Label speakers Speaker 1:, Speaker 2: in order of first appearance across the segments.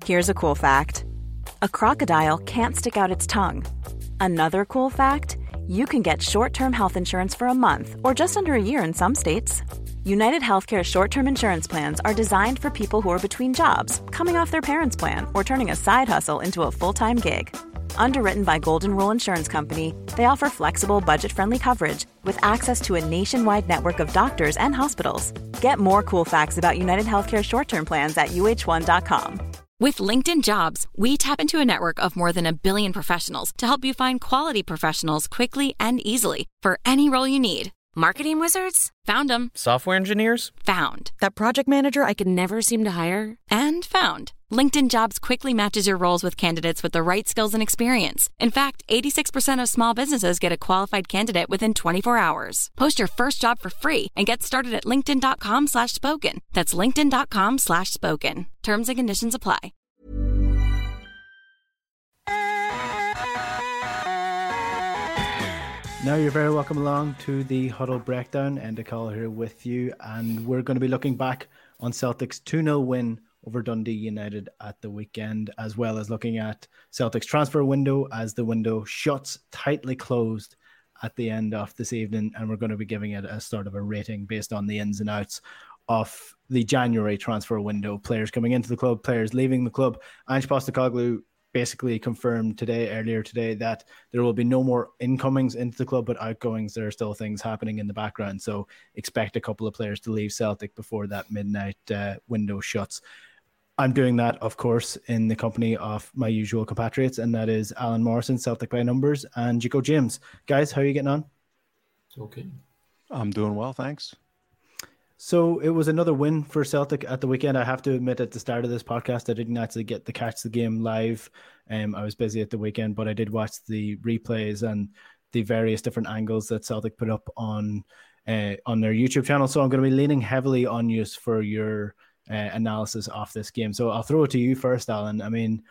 Speaker 1: Here's a cool fact. A crocodile can't stick out its tongue. Another cool fact, you can get short-term health insurance for a month or just under a year in some states. United Healthcare short-term insurance plans are designed for people who are between jobs, coming off their parents' plan, or turning a side hustle into a full-time gig. Underwritten by Golden Rule Insurance Company, they offer flexible, budget-friendly coverage with access to a nationwide network of doctors and hospitals. Get more cool facts about United Healthcare short-term plans at uh1.com.
Speaker 2: With LinkedIn Jobs, we tap into a network of more than 1 billion professionals to help you find quality professionals quickly and easily for any role you need. Marketing wizards? Found them.
Speaker 3: Software engineers?
Speaker 2: Found. That project manager I could never seem to hire? And found. LinkedIn Jobs quickly matches your roles with candidates with the right skills and experience. In fact, 86% of small businesses get a qualified candidate within 24 hours. Post your first job for free and get started at linkedin.com/spoken. That's linkedin.com/spoken. Terms and conditions apply.
Speaker 4: Now you're very welcome along to the Huddle Breakdown. Enda Call here with you, and we're going to be looking back on Celtic's 2-0 win over Dundee United at the weekend, as well as looking at Celtic's transfer window as the window shuts tightly closed at the end of this evening, and we're going to be giving it a sort of a rating based on the ins and outs of the January transfer window. Players coming into the club, players leaving the club. Ange Postecoglou basically confirmed earlier today that there will be no more incomings into the club, but outgoings, there are still things happening in the background. So expect a couple of players to leave Celtic before that midnight window shuts. I'm doing that, of course, in the company of my usual compatriots, and that is Alan Morrison, Celtic by Numbers, and Jaco James. Guys, how are you getting on?
Speaker 5: Okay.
Speaker 6: I'm doing well, thanks.
Speaker 4: So it was another win for Celtic at the weekend. I have to admit, at the start of this podcast, I didn't actually get to catch the game live. I was busy at the weekend, but I did watch the replays and the various different angles that Celtic put up on their YouTube channel. So I'm going to be leaning heavily on you for your analysis of this game. So I'll throw it to you first, Alan. I mean,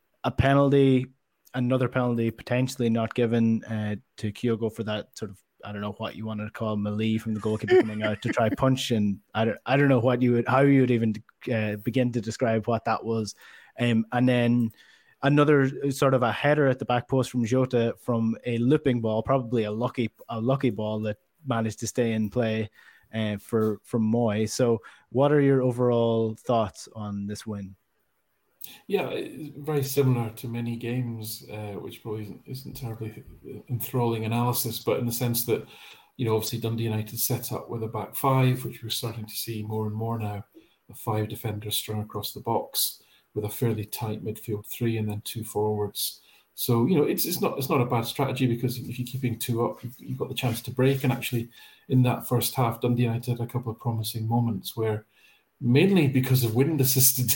Speaker 4: another penalty potentially not given to Kyogo for that sort of, I don't know what you wanted to call melee from the goalkeeper coming out to try punch, and I don't know how you would even begin to describe what that was, and then another sort of a header at the back post from Jota from a looping ball, probably a lucky ball that managed to stay in play from Moy. So, what are your overall thoughts on this win?
Speaker 5: Yeah, it's very similar to many games, which probably isn't terribly enthralling analysis, but in the sense that, obviously Dundee United set up with a back five, which we're starting to see more and more now, the 5 defenders strung across the box with a fairly tight midfield 3 and then 2 forwards. So, it's not a bad strategy, because if you're keeping 2 up, you've got the chance to break. And actually, in that first half, Dundee United had a couple of promising moments where, mainly because of wind-assisted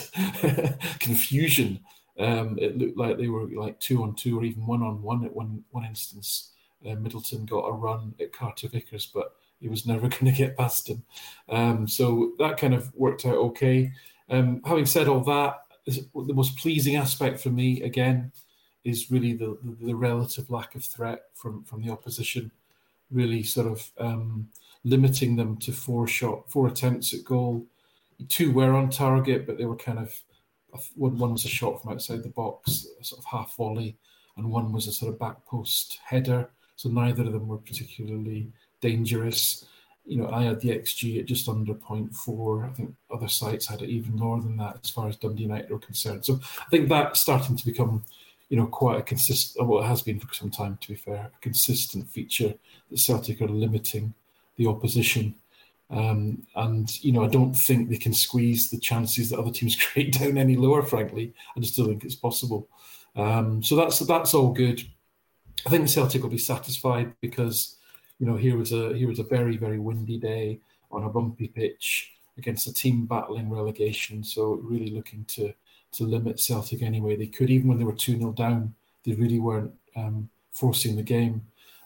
Speaker 5: confusion, it looked like they were like 2-on-2 or even 1-on-1 at one instance. Middleton got a run at Carter Vickers, but he was never going to get past him. So that kind of worked out okay. Having said all that, the most pleasing aspect for me, again, is really the relative lack of threat from the opposition, really sort of limiting them to 4 attempts at goal. 2 were on target, but they were kind of, one was a shot from outside the box, a sort of half volley, and one was a sort of back post header. So neither of them were particularly dangerous. I had the XG at just under 0.4. I think other sites had it even lower than that as far as Dundee United are concerned. So I think that's starting to become, quite a consistent, well, it has been for some time, to be fair, a consistent feature that Celtic are limiting the opposition. And I don't think they can squeeze the chances that other teams create down any lower, frankly. I just don't think it's possible. So that's all good. I think Celtic will be satisfied because, here was a very, very windy day on a bumpy pitch against a team battling relegation. So really looking to limit Celtic any way they could. Even when they were 2-0 down, they really weren't forcing the game.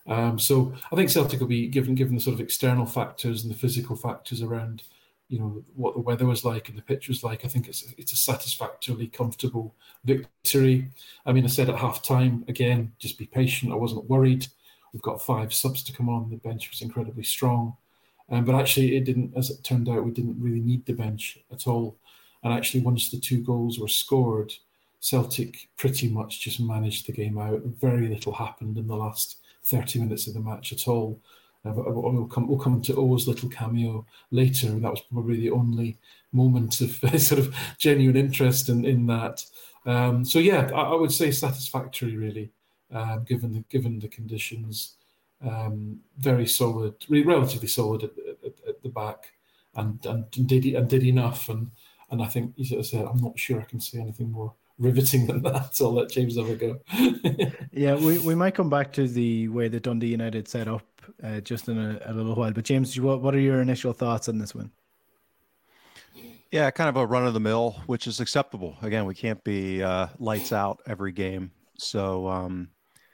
Speaker 5: So I think Celtic will be given the sort of external factors and the physical factors around, what the weather was like and the pitch was like. I think it's a satisfactorily comfortable victory. I mean, I said at half time, again, just be patient. I wasn't worried. We've got 5 subs to come on. The bench was incredibly strong. But actually, it didn't, as it turned out, we didn't really need the bench at all. And actually, once the 2 goals were scored, Celtic pretty much just managed the game out. Very little happened in the last 30 minutes of the match at all. We'll come to O's little cameo later. That was probably the only moment of sort of genuine interest in that. So yeah, I would say satisfactory, really, given the conditions. Very solid, relatively solid at the back, and did enough. And I think, as I said, I'm not sure I can say anything more riveting than that. So I'll let James have a go.
Speaker 4: Yeah, we might come back to the way that Dundee United set up just in a little while. But James, what are your initial thoughts on this win?
Speaker 6: Yeah, kind of a run-of-the-mill, which is acceptable. Again, we can't be lights out every game. So,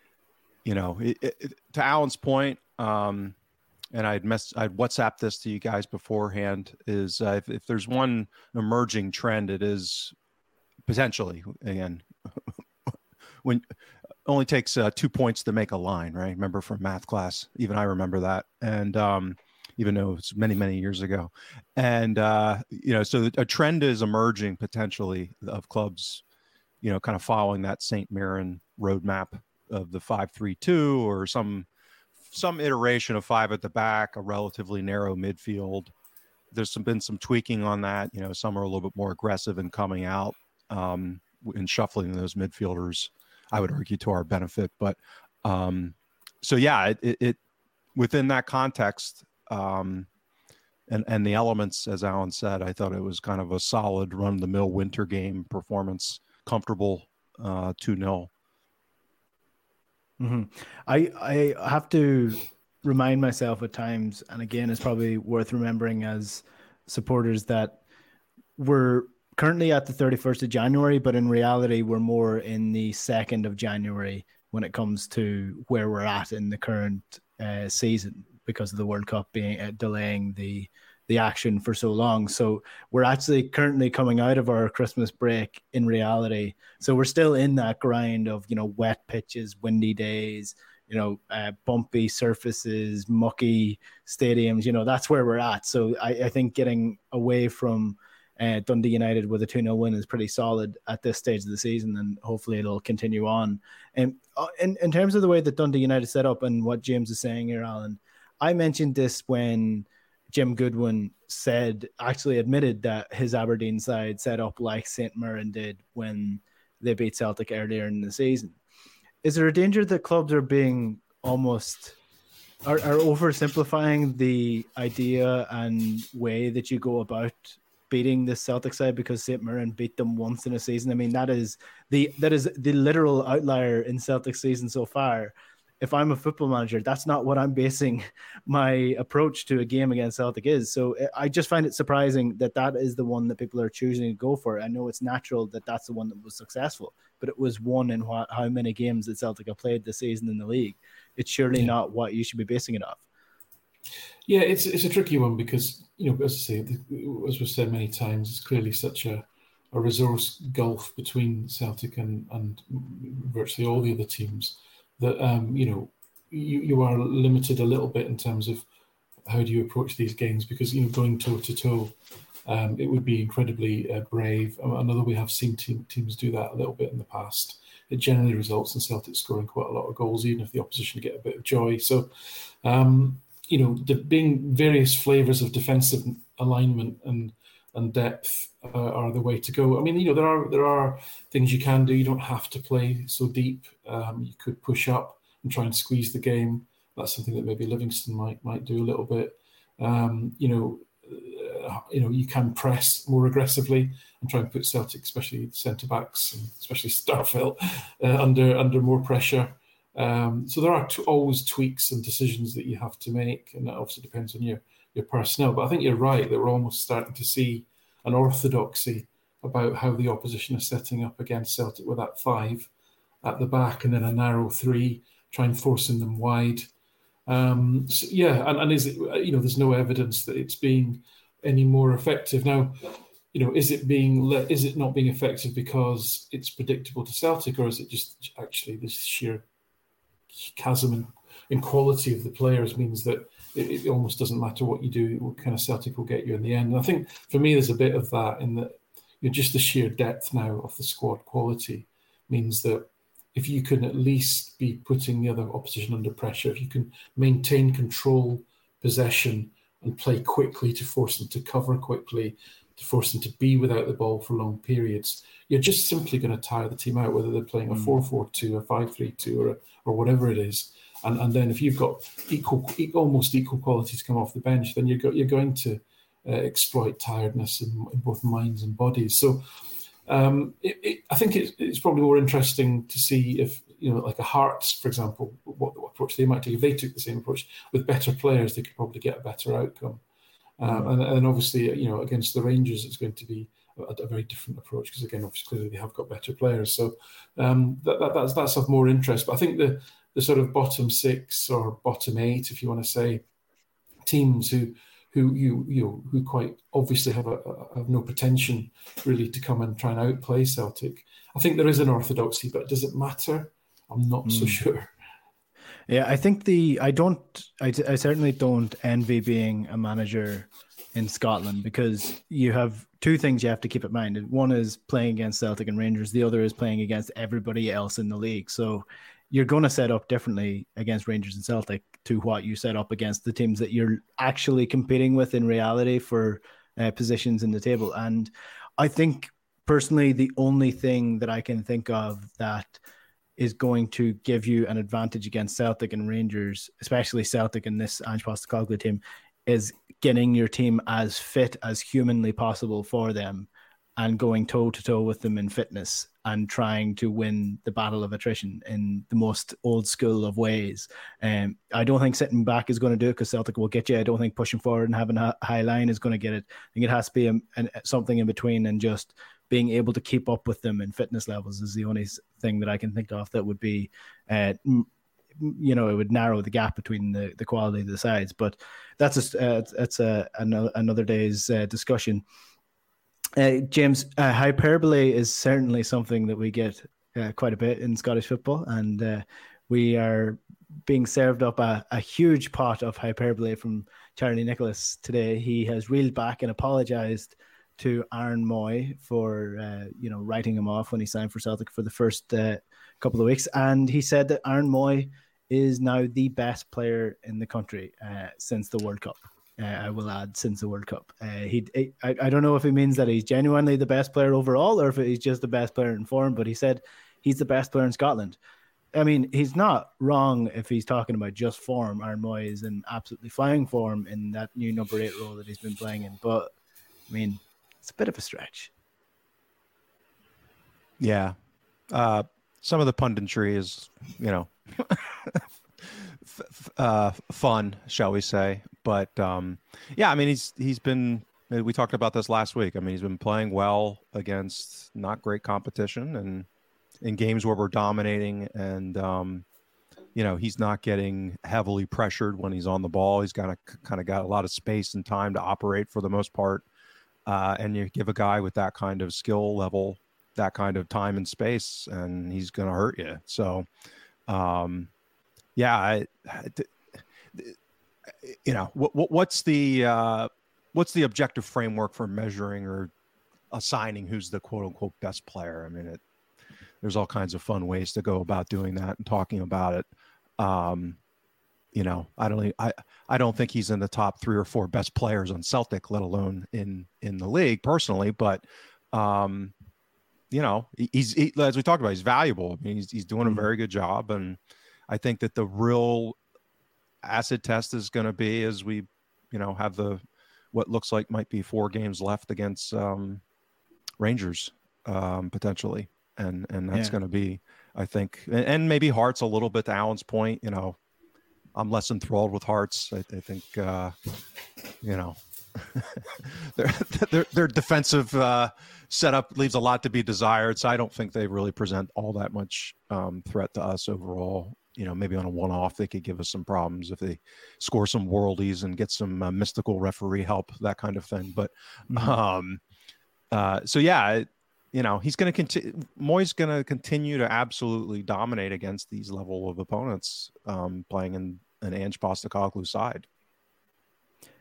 Speaker 6: to Alan's point, and I'd WhatsApped this to you guys beforehand, is if there's one emerging trend, it is potentially, again, when only takes 2 points to make a line, right? Remember from math class, even I remember that. And even though it's many, many years ago. And, so a trend is emerging potentially of clubs, kind of following that St. Mirren roadmap of the 5-3-2 or some iteration of 5 at the back, a relatively narrow midfield. There's been some tweaking on that. Some are a little bit more aggressive in coming out and shuffling those midfielders, I would argue, to our benefit. But it within that context, and the elements, as Alan said, I thought it was kind of a solid run-of-the-mill winter game performance, comfortable 2-0.
Speaker 4: Mm-hmm. I have to remind myself at times, and again, it's probably worth remembering as supporters, that we're currently at the 31st of January, but in reality, we're more in the 2nd of January when it comes to where we're at in the current season, because of the World Cup being delaying the action for so long. So we're actually currently coming out of our Christmas break in reality. So we're still in that grind of, wet pitches, windy days, bumpy surfaces, mucky stadiums, that's where we're at. So I think getting away from Dundee United with a 2-0 win is pretty solid at this stage of the season, and hopefully it'll continue on. And in terms of the way that Dundee United set up and what James is saying here, Alan, I mentioned this when Jim Goodwin actually admitted that his Aberdeen side set up like St. Mirren did when they beat Celtic earlier in the season. Is there a danger that clubs are being are oversimplifying the idea and way that you go about beating the Celtic side because St. Mirren beat them once in a season? I mean, that is the literal outlier in Celtic season so far. If I'm a football manager, that's not what I'm basing my approach to a game against Celtic is. So I just find it surprising that is the one that people are choosing to go for. I know it's natural that that's the one that was successful, but it was one in how many games that Celtic have played this season in the league. It's surely not what you should be basing it off.
Speaker 5: Yeah, it's a tricky one because, as I say, as we've said many times, it's clearly such a resource gulf between Celtic and virtually all the other teams that, you are limited a little bit in terms of how do you approach these games, because, going toe-to-toe, it would be incredibly brave. I know that we have seen teams do that a little bit in the past. It generally results in Celtic scoring quite a lot of goals, even if the opposition get a bit of joy. So, there being various flavours of defensive alignment and depth are the way to go. I mean, there are things you can do. You don't have to play so deep. You could push up and try and squeeze the game. That's something that maybe Livingston might do a little bit. You can press more aggressively and try and put Celtic, especially centre backs, and especially Starfelt, under more pressure. So there are always tweaks and decisions that you have to make, and that obviously depends on your personnel. But I think you're right that we're almost starting to see an orthodoxy about how the opposition is setting up against Celtic with that 5 at the back and then a narrow 3, try and forcing them wide. And is it, there's no evidence that it's being any more effective now. Is it not being effective because it's predictable to Celtic, or is it just actually this sheer chasm in quality of the players means that it almost doesn't matter what you do, what kind of Celtic will get you in the end? And I think for me, there's a bit of that in that, just the sheer depth now of the squad quality means that if you can at least be putting the other opposition under pressure, if you can maintain control, possession, and play quickly to force them to cover quickly, to force them to be without the ball for long periods, you're just simply going to tire the team out, whether they're playing a 4-4-2, a 5-3-2, or whatever it is. And then if you've got almost equal qualities come off the bench, then you're going to exploit tiredness in both minds and bodies. So I think it's probably more interesting to see if, like a Hearts, for example, what approach they might take. If they took the same approach with better players, they could probably get a better outcome. And obviously, against the Rangers, it's going to be a very different approach because, again, obviously, clearly they have got better players. So that's of more interest. But I think the sort of bottom 6 or bottom 8, if you want to say, teams who quite obviously have no pretension really to come and try and outplay Celtic. I think there is an orthodoxy, but does it matter? I'm not so sure.
Speaker 4: Yeah, I think I certainly don't envy being a manager in Scotland, because you have two things you have to keep in mind. One is playing against Celtic and Rangers. The other is playing against everybody else in the league. So you're going to set up differently against Rangers and Celtic to what you set up against the teams that you're actually competing with in reality for positions in the table. And I think personally, the only thing that I can think of that is going to give you an advantage against Celtic and Rangers, especially Celtic and this Ange Postecoglou team, is getting your team as fit as humanly possible for them and going toe-to-toe with them in fitness and trying to win the battle of attrition in the most old school of ways. I don't think sitting back is going to do it, because Celtic will get you. I don't think pushing forward and having a high line is going to get it. I think it has to be something in between, and just being able to keep up with them in fitness levels is the only thing that I can think of that would be, it would narrow the gap between the quality of the sides. But that's another day's discussion. James, hyperbole is certainly something that we get quite a bit in Scottish football, and we are being served up a huge pot of hyperbole from Charlie Nicholas today. He has reeled back and apologised to Aaron Moy for writing him off when he signed for Celtic for the first couple of weeks, and he said that Aaron Moy is now the best player in the country since the World Cup. I will add, since the World Cup. I don't know if it means that he's genuinely the best player overall, or if he's just the best player in form, but he said he's the best player in Scotland. I mean, he's not wrong if he's talking about just form. Aaron Moy is in absolutely flying form in that new number 8 role that he's been playing in. But, I mean, it's a bit of a stretch.
Speaker 6: Yeah. Some of the punditry is, fun, shall we say. But, I mean, he's been, we talked about this last week. I mean, he's been playing well against not great competition and in games where we're dominating, and, he's not getting heavily pressured when he's on the ball. He's kind of got a lot of space and time to operate for the most part. And you give a guy with that kind of skill level, that kind of time and space, and he's going to hurt you. So, what's the objective framework for measuring or assigning who's the quote unquote best player? I mean, there's all kinds of fun ways to go about doing that and talking about it. I don't think he's in the top 3 or 4 best players on Celtic, let alone in the league personally. But he's as we talked about, he's valuable. I mean, he's doing a very good job, and I think that the real acid test is going to be as we, have what looks like might be 4 games left against Rangers potentially, and that's going to be, I think, and maybe Hearts a little bit. To Alan's point, I'm less enthralled with Hearts. I think their defensive setup leaves a lot to be desired. So I don't think they really present all that much threat to us overall. Maybe on a one-off, they could give us some problems if they score some worldies and get some mystical referee help, that kind of thing. But he's going to continue. Moy's going to continue to absolutely dominate against these level of opponents, playing in an Ange Postecoglou side.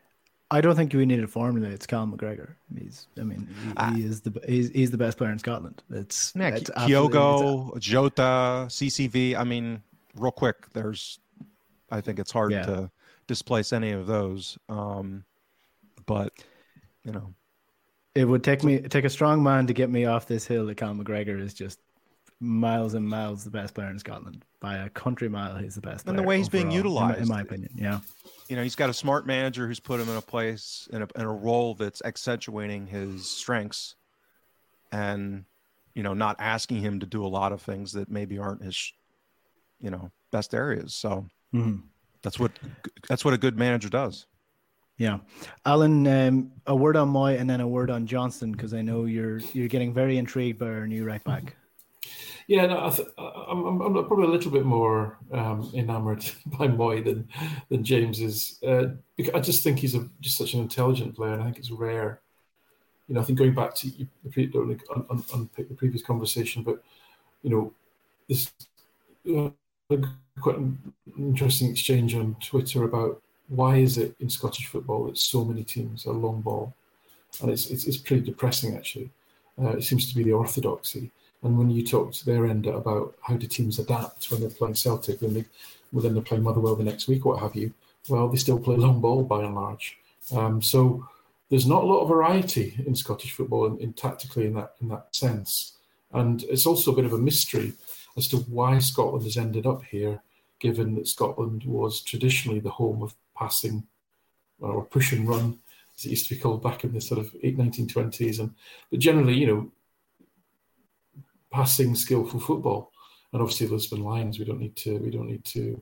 Speaker 4: I don't think we need a formula. It's Cal McGregor. He is he's the best player in Scotland. It's
Speaker 6: Kyogo, Jota, CCV. I mean, real quick, I think it's hard to displace any of those. But
Speaker 4: it would take a strong man to get me off this hill that Cal McGregor is just miles and miles the best player in Scotland. By a country mile, he's the best player.
Speaker 6: And the way he's being utilized,
Speaker 4: in my opinion, yeah.
Speaker 6: He's got a smart manager who's put him in a place in a role that's accentuating his strengths, and not asking him to do a lot of things that maybe aren't his best areas. So that's what a good manager does.
Speaker 4: Yeah, Alan, a word on Moy and then a word on Johnston, because I know you're getting very intrigued by our new right back.
Speaker 5: Yeah, no, I'm probably a little bit more enamoured by Moy than James is. Because I just think he's just such an intelligent player, and I think it's rare. I think going back to unpick the previous conversation, but this quite an interesting exchange on Twitter about why is it in Scottish football that so many teams are long ball, and it's pretty depressing actually. It seems to be the orthodoxy. And when you talk to their end about how do teams adapt when they're playing Celtic, then they're playing Motherwell the next week, what have you, well, they still play long ball by and large. So there's not a lot of variety in Scottish football in tactically in that sense. And it's also a bit of a mystery as to why Scotland has ended up here, given that Scotland was traditionally the home of passing or push and run, as it used to be called back in the sort of 1920s. But generally, passing skillful football, and obviously Lisbon Lions. We don't need to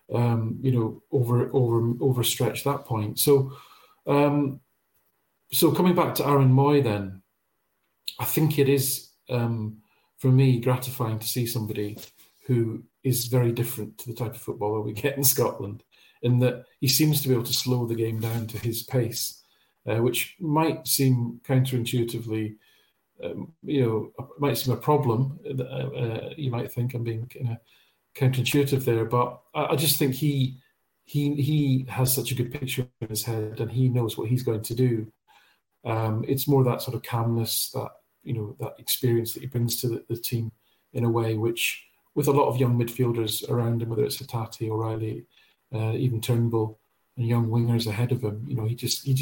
Speaker 5: overstretch that point. So coming back to Aaron Moy, then I think it is for me gratifying to see somebody who is very different to the type of footballer we get in Scotland, in that he seems to be able to slow the game down to his pace, which might seem counterintuitively. Might seem a problem. You might think I'm being kind of counterintuitive there, but I just think he has such a good picture in his head, and he knows what he's going to do. It's more that sort of calmness, that experience that he brings to the team in a way which, with a lot of young midfielders around him, whether it's Hatate, O'Reilly, even Turnbull, and young wingers ahead of him, he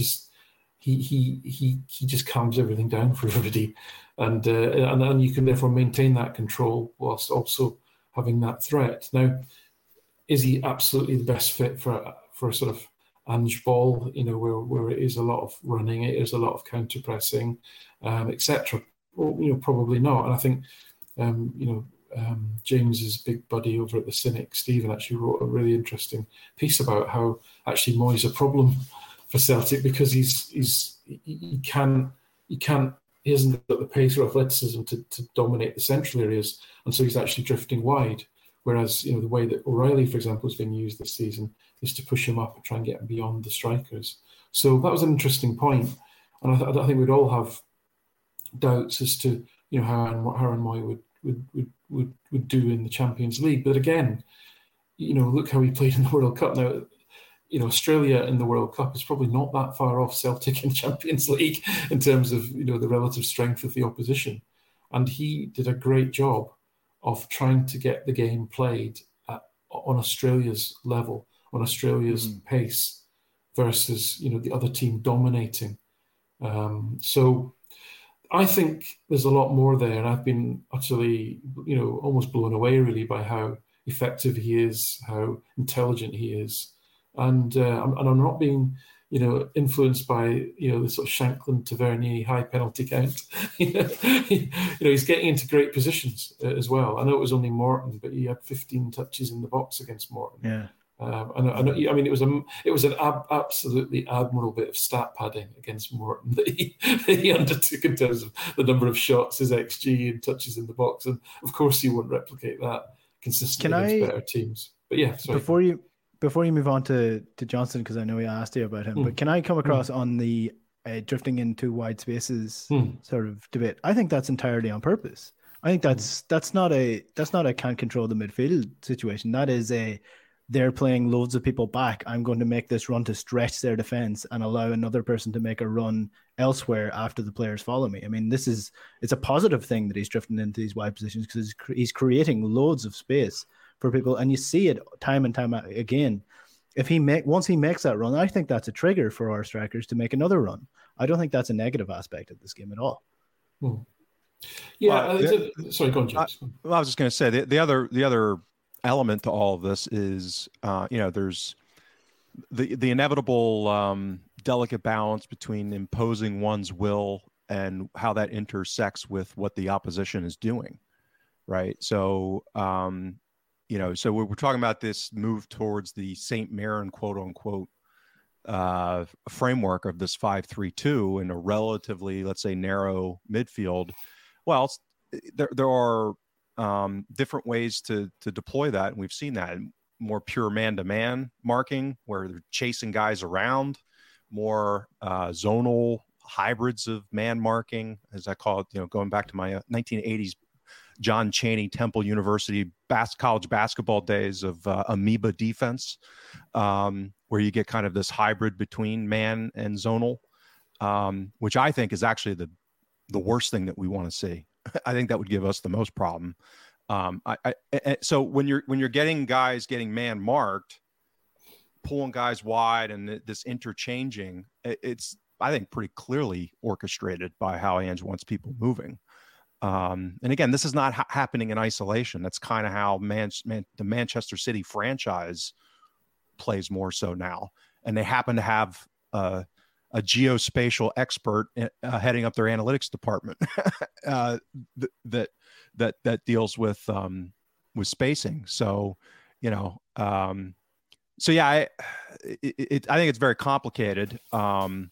Speaker 5: just calms everything down for everybody, and you can therefore maintain that control whilst also having that threat. Now, is he absolutely the best fit for a sort of Ange ball? Where it is a lot of running, it is a lot of counter pressing, etc. Well, probably not. And I think James's big buddy over at the Cynic, Stephen, actually wrote a really interesting piece about how actually Moy's a problem for Celtic because he hasn't got the pace or athleticism to dominate the central areas, and so he's actually drifting wide. Whereas the way that O'Reilly, for example, has been used this season is to push him up and try and get him beyond the strikers. So that was an interesting point, and I think we'd all have doubts as to how Aaron Moy would do in the Champions League. But again, look how he played in the World Cup now. Australia in the World Cup is probably not that far off Celtic in Champions League in terms of, the relative strength of the opposition. And he did a great job of trying to get the game played on Australia's level, on Australia's pace versus, the other team dominating. So I think there's a lot more there. And I've been utterly, almost blown away really by how effective he is, how intelligent he is. And I'm not being, influenced by, the sort of Shankland Tavernier high penalty count. He's getting into great positions as well. I know it was only Morton, but he had 15 touches in the box against Morton.
Speaker 4: Yeah.
Speaker 5: It was an absolutely admirable bit of stat padding against Morton that he undertook in terms of the number of shots, his XG, and touches in the box. And of course, you won't replicate that consistently against better teams. But yeah, sorry.
Speaker 4: Before you move on to Johnston, because I know we asked you about him, but can I come across on the drifting into wide spaces sort of debate? I think that's entirely on purpose. I think that's not a can't control the midfield situation. That is a they're playing loads of people back. I'm going to make this run to stretch their defense and allow another person to make a run elsewhere after the players follow me. I mean, it's a positive thing that he's drifting into these wide positions because he's creating loads of space for people. And you see it time and time again. Once he makes that run, I think that's a trigger for our strikers to make another run. I don't think that's a negative aspect of this game at all.
Speaker 5: Yeah. Sorry, go on, James.
Speaker 6: I was just going to say the other element to all of this is, there's the inevitable delicate balance between imposing one's will and how that intersects with what the opposition is doing, right? So, so we're talking about this move towards the St. Mirren, quote unquote, framework of this 5-3-2 in a relatively, let's say, narrow midfield. Well, there are different ways to deploy that, and we've seen that in more pure man-to-man marking, where they're chasing guys around, more zonal hybrids of man marking, as I call it. Going back to my 1980s John Chaney Temple University college basketball days of amoeba defense, where you get kind of this hybrid between man and zonal, which I think is actually the worst thing that we want to see. I think that would give us the most problem. So when you're getting guys getting man marked, pulling guys wide, and this interchanging, it's, I think, pretty clearly orchestrated by how Ange wants people moving. And again, this is not happening in isolation. That's kind of how the Manchester City franchise plays more so now. And they happen to have a geospatial expert heading up their analytics department that deals with spacing. So, I think it's very complicated. And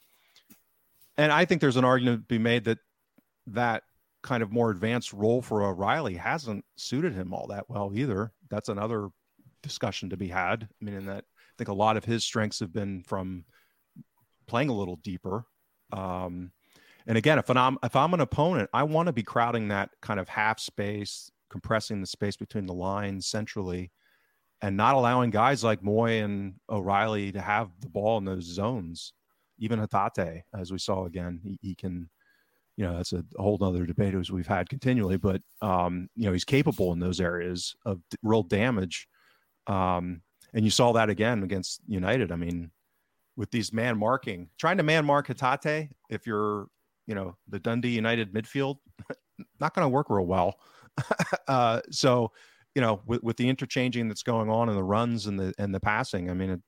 Speaker 6: I think there's an argument to be made that kind of more advanced role for O'Reilly hasn't suited him all that well either. That's another discussion to be had. I mean, in that I think a lot of his strengths have been from playing a little deeper. And again, if I'm an opponent, I want to be crowding that kind of half space, compressing the space between the lines centrally, and not allowing guys like Moy and O'Reilly to have the ball in those zones. Even Hatate, as we saw again, he can, that's a whole other debate as we've had continually, but, he's capable in those areas of real damage. And you saw that again against United. I mean, with these trying to man mark Hatate, if you're, the Dundee United midfield, not going to work real well. So, with the interchanging that's going on in the runs and the passing, I mean,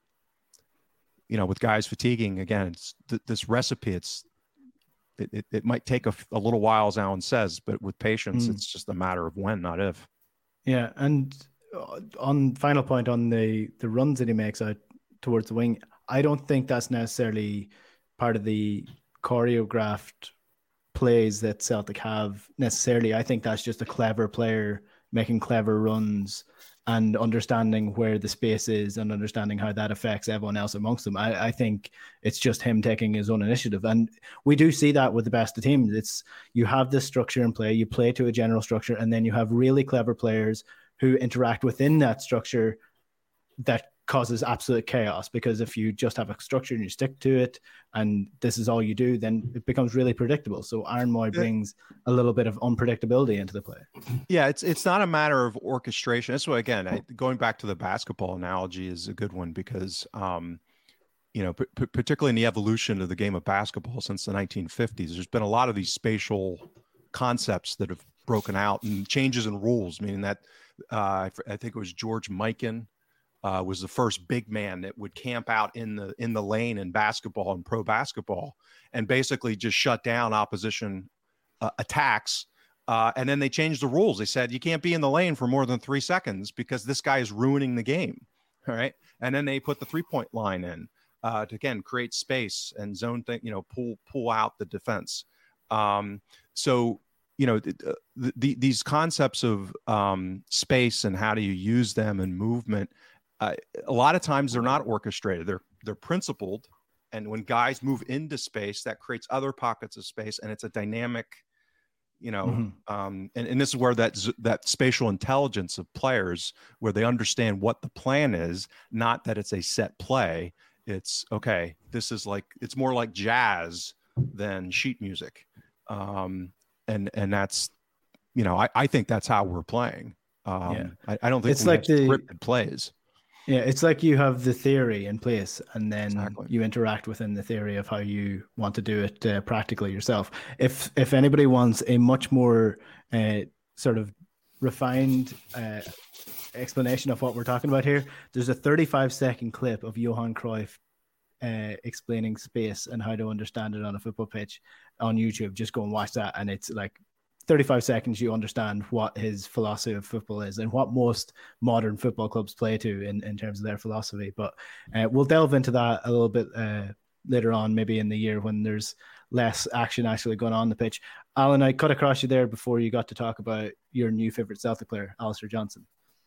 Speaker 6: with guys fatiguing again, it's this recipe. It might take a little while, as Alan says, but with patience, it's just a matter of when, not if.
Speaker 4: Yeah, and on final point on the runs that he makes out towards the wing, I don't think that's necessarily part of the choreographed plays that Celtic have necessarily. I think that's just a clever player making clever runs and understanding where the space is and understanding how that affects everyone else amongst them. I think it's just him taking his own initiative. And we do see that with the best of teams. It's, you have this structure in play, you play to a general structure, and then you have really clever players who interact within that structure that causes absolute chaos. Because if you just have a structure and you stick to it and this is all you do, then it becomes really predictable. So Aaron Moy brings a little bit of unpredictability into the play.
Speaker 6: Yeah, it's not a matter of orchestration. That's why, again, going back to the basketball analogy is a good one, because particularly in the evolution of the game of basketball since the 1950s, there's been a lot of these spatial concepts that have broken out and changes in rules, meaning that I think it was George Mikan was the first big man that would camp out in the lane in basketball and pro basketball and basically just shut down opposition attacks. And then they changed the rules. They said, you can't be in the lane for more than 3 seconds because this guy is ruining the game. All right. And then they put the 3-point line in to, again, create space and zone thing, pull out the defense. So, these concepts of space and how do you use them and movement, a lot of times they're not orchestrated. They're principled. And when guys move into space, that creates other pockets of space. And it's a dynamic, And this is where that spatial intelligence of players, where they understand what the plan is, not that it's a set play. It's okay. This is it's more like jazz than sheet music. And that's, I think that's how we're playing. I don't think
Speaker 4: it's like the
Speaker 6: scripted plays.
Speaker 4: Yeah, it's like you have the theory in place, and then you interact within the theory of how you want to do it practically yourself. If anybody wants a much more sort of refined explanation of what we're talking about here, there's a 35-second clip of Johan Cruyff explaining space and how to understand it on a football pitch on YouTube. Just go and watch that, and it's like 35 seconds, you understand what his philosophy of football is and what most modern football clubs play to in terms of their philosophy. But we'll delve into that a little bit later on, maybe in the year when there's less action actually going on the pitch. Alan, I cut across you there before you got to talk about your new favourite Celtic player, Alistair Johnston.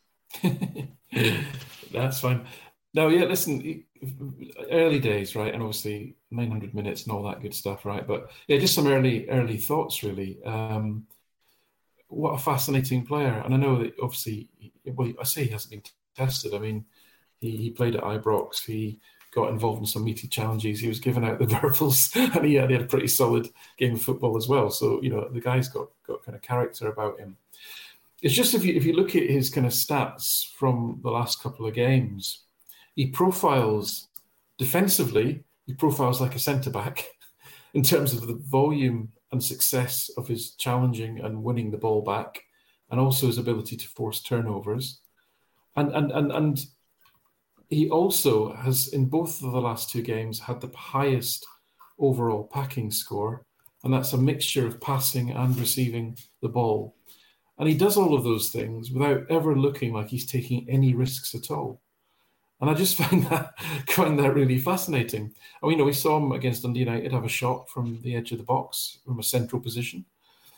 Speaker 5: That's fine. No, yeah, listen, early days, right? And obviously 900 minutes and all that good stuff, right? But yeah, just some early thoughts, really. What a fascinating player. And I know that obviously, I say he hasn't been tested. I mean, he played at Ibrox. He got involved in some meaty challenges. He was giving out the verbals, and he had a pretty solid game of football as well. So, the guy's got kind of character about him. It's just if you look at his kind of stats from the last couple of games, he profiles defensively, he profiles like a centre-back in terms of the volume and success of his challenging and winning the ball back, and also his ability to force turnovers. And he also has, in both of the last two games, had the highest overall packing score, and that's a mixture of passing and receiving the ball. And he does all of those things without ever looking like he's taking any risks at all. And I just find that really fascinating. I mean, we saw him against Dundee United have a shot from the edge of the box from a central position.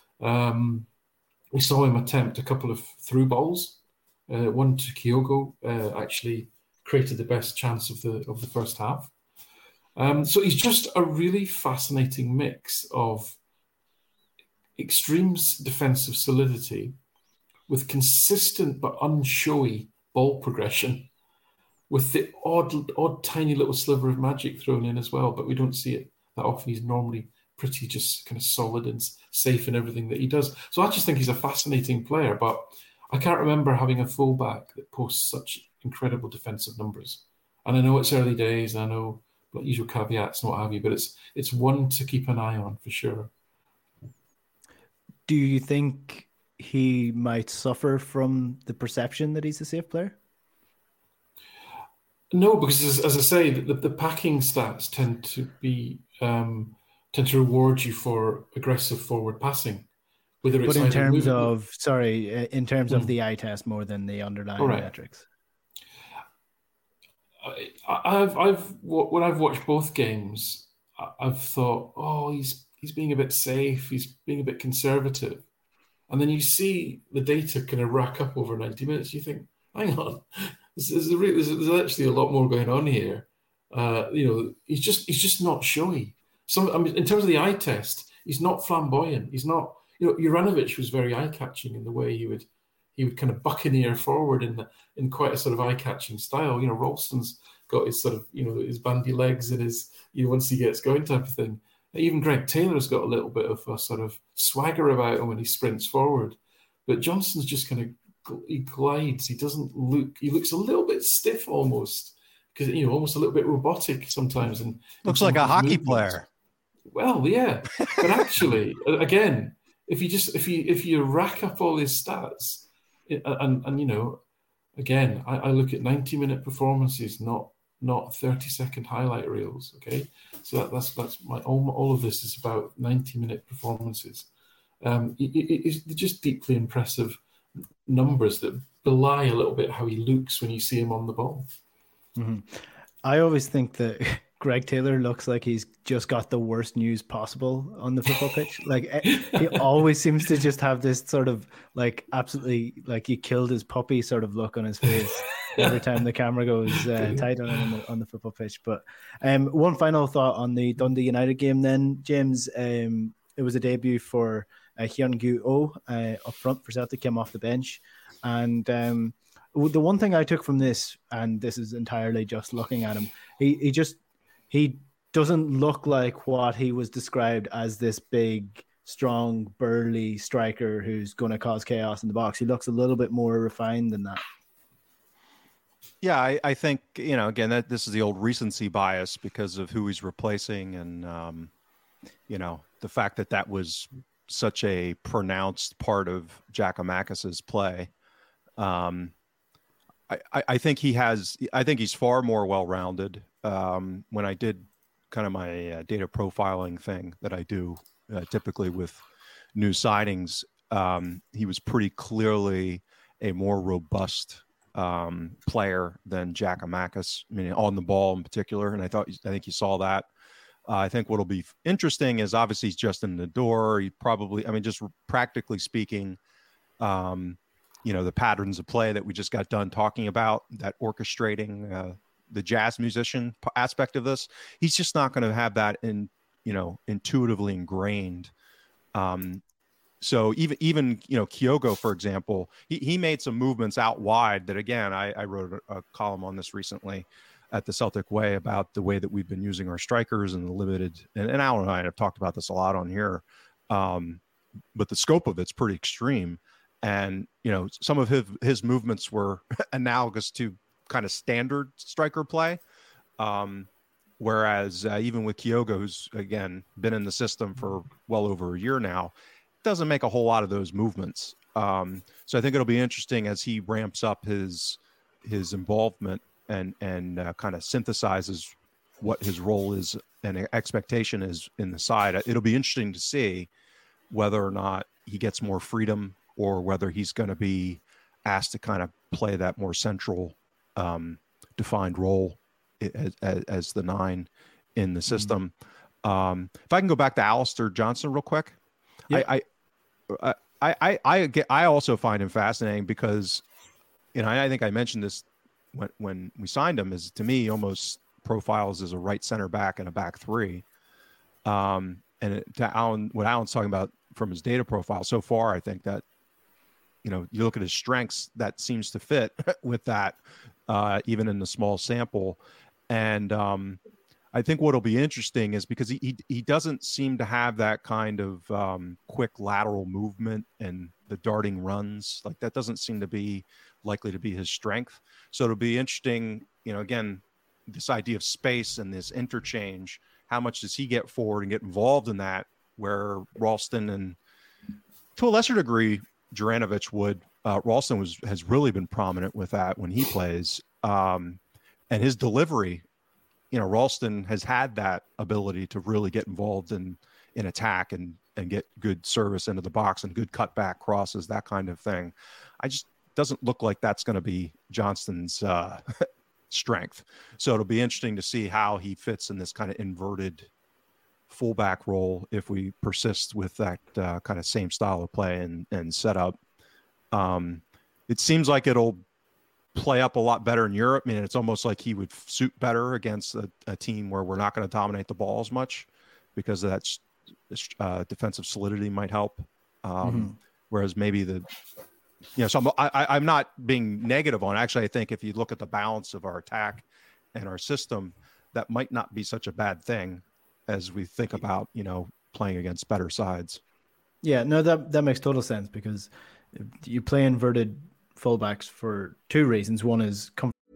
Speaker 5: We saw him attempt a couple of through balls. One to Kyogo actually created the best chance of the first half. So he's just a really fascinating mix of extreme defensive solidity with consistent but unshowy ball progression, with the odd tiny little sliver of magic thrown in as well, but we don't see it that often. He's normally pretty just kind of solid and safe in everything that he does. So I just think he's a fascinating player, but I can't remember having a fullback that posts such incredible defensive numbers. And I know it's early days, and I know usual caveats and what have you, but it's one to keep an eye on for sure.
Speaker 4: Do you think he might suffer from the perception that he's a safe player?
Speaker 5: No, because as I say, the packing stats tend to reward you for aggressive forward passing. Whether it's
Speaker 4: in terms of the eye test more than the underlying metrics. When I've watched both games, I've thought, he's being a bit safe, he's being a bit conservative, and then you see the data kind of rack up over 90 minutes. You think, hang on. There's actually a lot more going on here. He's just not showy. In terms of the eye test, he's not flamboyant. He's not. Juranovic was very eye-catching in the way he would kind of buccaneer forward in quite a sort of eye-catching style. Ralston's got his sort of his bandy legs and his once he gets going type of thing. Even Greg Taylor's got a little bit of a sort of swagger about him when he sprints forward, but Johnston's just kind of. He glides. He doesn't look. He looks a little bit stiff, almost, because almost a little bit robotic sometimes. And
Speaker 6: looks like a hockey player.
Speaker 5: Well, yeah, but actually, again, if you rack up all his stats, and again, I look at 90-minute performances, not 30-second highlight reels. Okay, so that's my all of this is about 90-minute performances. It's just deeply impressive numbers that belie a little bit how he looks when you see him on the ball.
Speaker 4: Mm-hmm. I always think that Greg Taylor looks like he's just got the worst news possible on the football pitch. Like he always seems to just have this sort of absolutely he killed his puppy sort of look on his face every time the camera goes tight on him on the football pitch. But one final thought on the Dundee United game then, James. It was a debut for Hyun-Gyu Oh up front for Celtic came off the bench. And the one thing I took from this, and this is entirely just looking at him, he doesn't look like what he was described as, this big, strong, burly striker who's going to cause chaos in the box. He looks a little bit more refined than that.
Speaker 6: Yeah, I think, again, that this is the old recency bias because of who he's replacing, and the fact that was such a pronounced part of Giakoumakis's play. I think he's far more well-rounded. When I did kind of my data profiling thing that I do typically with new signings, he was pretty clearly a more robust player than Giakoumakis, on the ball in particular. And I think you saw that. I think what'll be interesting is obviously he's just in the door. He probably, just practically speaking, the patterns of play that we just got done talking about, that orchestrating the jazz musician aspect of this, he's just not going to have that intuitively ingrained. So even Kyogo, for example, he made some movements out wide that, again, I wrote a column on this recently at the Celtic Way about the way that we've been using our strikers and the limited, and Alan and I have talked about this a lot on here, but the scope of it's pretty extreme. And, some of his movements were analogous to kind of standard striker play. Whereas even with Kyogo, who's, again, been in the system for well over a year now, doesn't make a whole lot of those movements. So I think it'll be interesting as he ramps up his involvement and kind of synthesizes what his role is and expectation is in the side. It'll be interesting to see whether or not he gets more freedom or whether he's going to be asked to kind of play that more central defined role as the 9 in the system. If I can go back to Alistair Johnston real quick. Yeah. I also find him fascinating because, I think I mentioned this when we signed him, is to me almost profiles as a right center back and a back 3. And to Alan, what Alan's talking about from his data profile so far, I think that, you look at his strengths, that seems to fit with that, even in the small sample. And I think what'll be interesting is because he doesn't seem to have that kind of quick lateral movement and the darting runs. Like, that doesn't seem to be likely to be his strength. So it'll be interesting, again, this idea of space and this interchange, how much does he get forward and get involved in that, where Ralston and, to a lesser degree, Juranovic would. Ralston has really been prominent with that when he plays. And his delivery, Ralston has had that ability to really get involved in attack and get good service into the box and good cutback crosses, that kind of thing. I just doesn't look like that's going to be Johnston's strength. So it'll be interesting to see how he fits in this kind of inverted fullback role if we persist with that kind of same style of play and setup. It seems like it'll play up a lot better in Europe. It's almost like he would suit better against a team where we're not going to dominate the ball as much because of that defensive solidity might help. Whereas maybe so I'm not being negative on it. Actually, I think if you look at the balance of our attack and our system, that might not be such a bad thing as we think about, playing against better sides.
Speaker 4: Yeah, no, that makes total sense because you play inverted fullbacks for 2 reasons. One is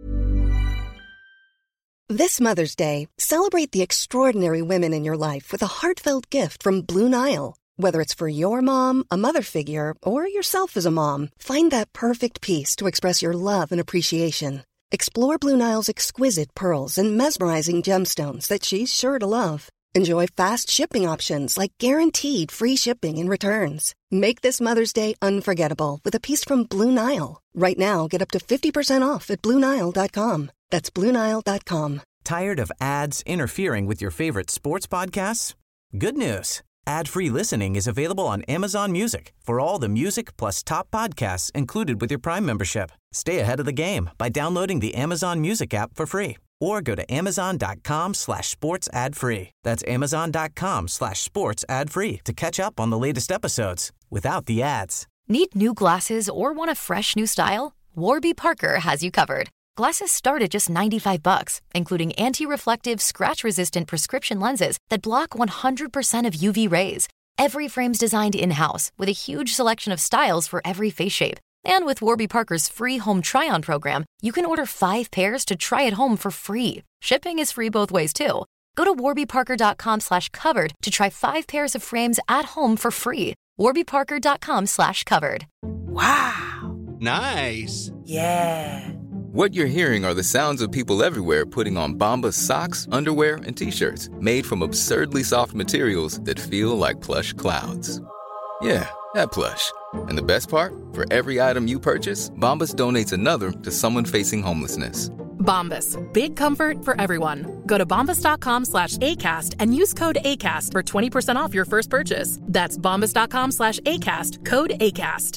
Speaker 3: This Mother's Day, celebrate the extraordinary women in your life with a heartfelt gift from Blue Nile. Whether it's for your mom, a mother figure, or yourself as a mom, find that perfect piece to express your love and appreciation. Explore Blue Nile's exquisite pearls and mesmerizing gemstones that she's sure to love. Enjoy fast shipping options like guaranteed free shipping and returns. Make this Mother's Day unforgettable with a piece from Blue Nile. Right now, get up to 50% off at BlueNile.com. That's BlueNile.com.
Speaker 7: Tired of ads interfering with your favorite sports podcasts? Good news. Ad-free listening is available on Amazon Music for all the music plus top podcasts included with your Prime membership. Stay ahead of the game by downloading the Amazon Music app for free or go to amazon.com/sports ad free. That's amazon.com/sports ad free to catch up on the latest episodes without the ads.
Speaker 8: Need new glasses or want a fresh new style? Warby Parker has you covered. Glasses start at just $95, including anti-reflective, scratch-resistant prescription lenses that block 100% of UV rays. Every frame's designed in-house with a huge selection of styles for every face shape. And with Warby Parker's free home try-on program, you can order 5 pairs to try at home for free. Shipping is free both ways, too. Go to warbyparker.com/covered to try 5 pairs of frames at home for free. warbyparker.com/covered.
Speaker 9: Wow.
Speaker 10: Nice.
Speaker 9: Yeah.
Speaker 11: What you're hearing are the sounds of people everywhere putting on Bombas socks, underwear, and T-shirts made from absurdly soft materials that feel like plush clouds. Yeah, that plush. And the best part? For every item you purchase, Bombas donates another to someone facing homelessness.
Speaker 12: Bombas. Big comfort for everyone. Go to bombas.com/ACAST and use code ACAST for 20% off your first purchase. That's bombas.com/ACAST. Code ACAST.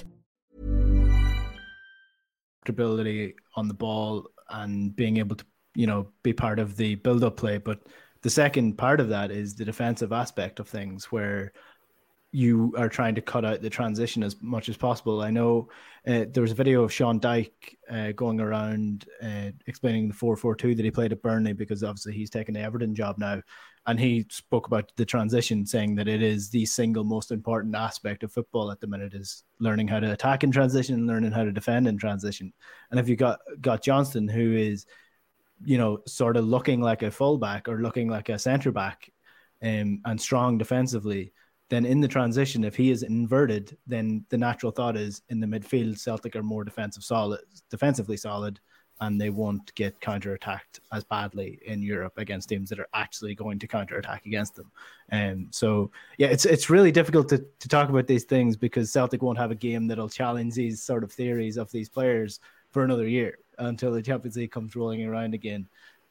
Speaker 4: Ability on the ball and being able to, be part of the build-up play. But the second part of that is the defensive aspect of things, where you are trying to cut out the transition as much as possible. I know there was a video of Sean Dyche going around explaining the 4-4-2 that he played at Burnley, because obviously he's taken the Everton job now. And he spoke about the transition, saying that it is the single most important aspect of football at the minute, is learning how to attack in transition and learning how to defend in transition. And if you got Johnston, who is, sort of looking like a fullback or looking like a centre back and strong defensively, then in the transition, if he is inverted, then the natural thought is in the midfield, Celtic are more defensively solid, and they won't get counter-attacked as badly in Europe against teams that are actually going to counter-attack against them. So, yeah, it's really difficult to talk about these things, because Celtic won't have a game that'll challenge these sort of theories of these players for another year until the Champions League comes rolling around again.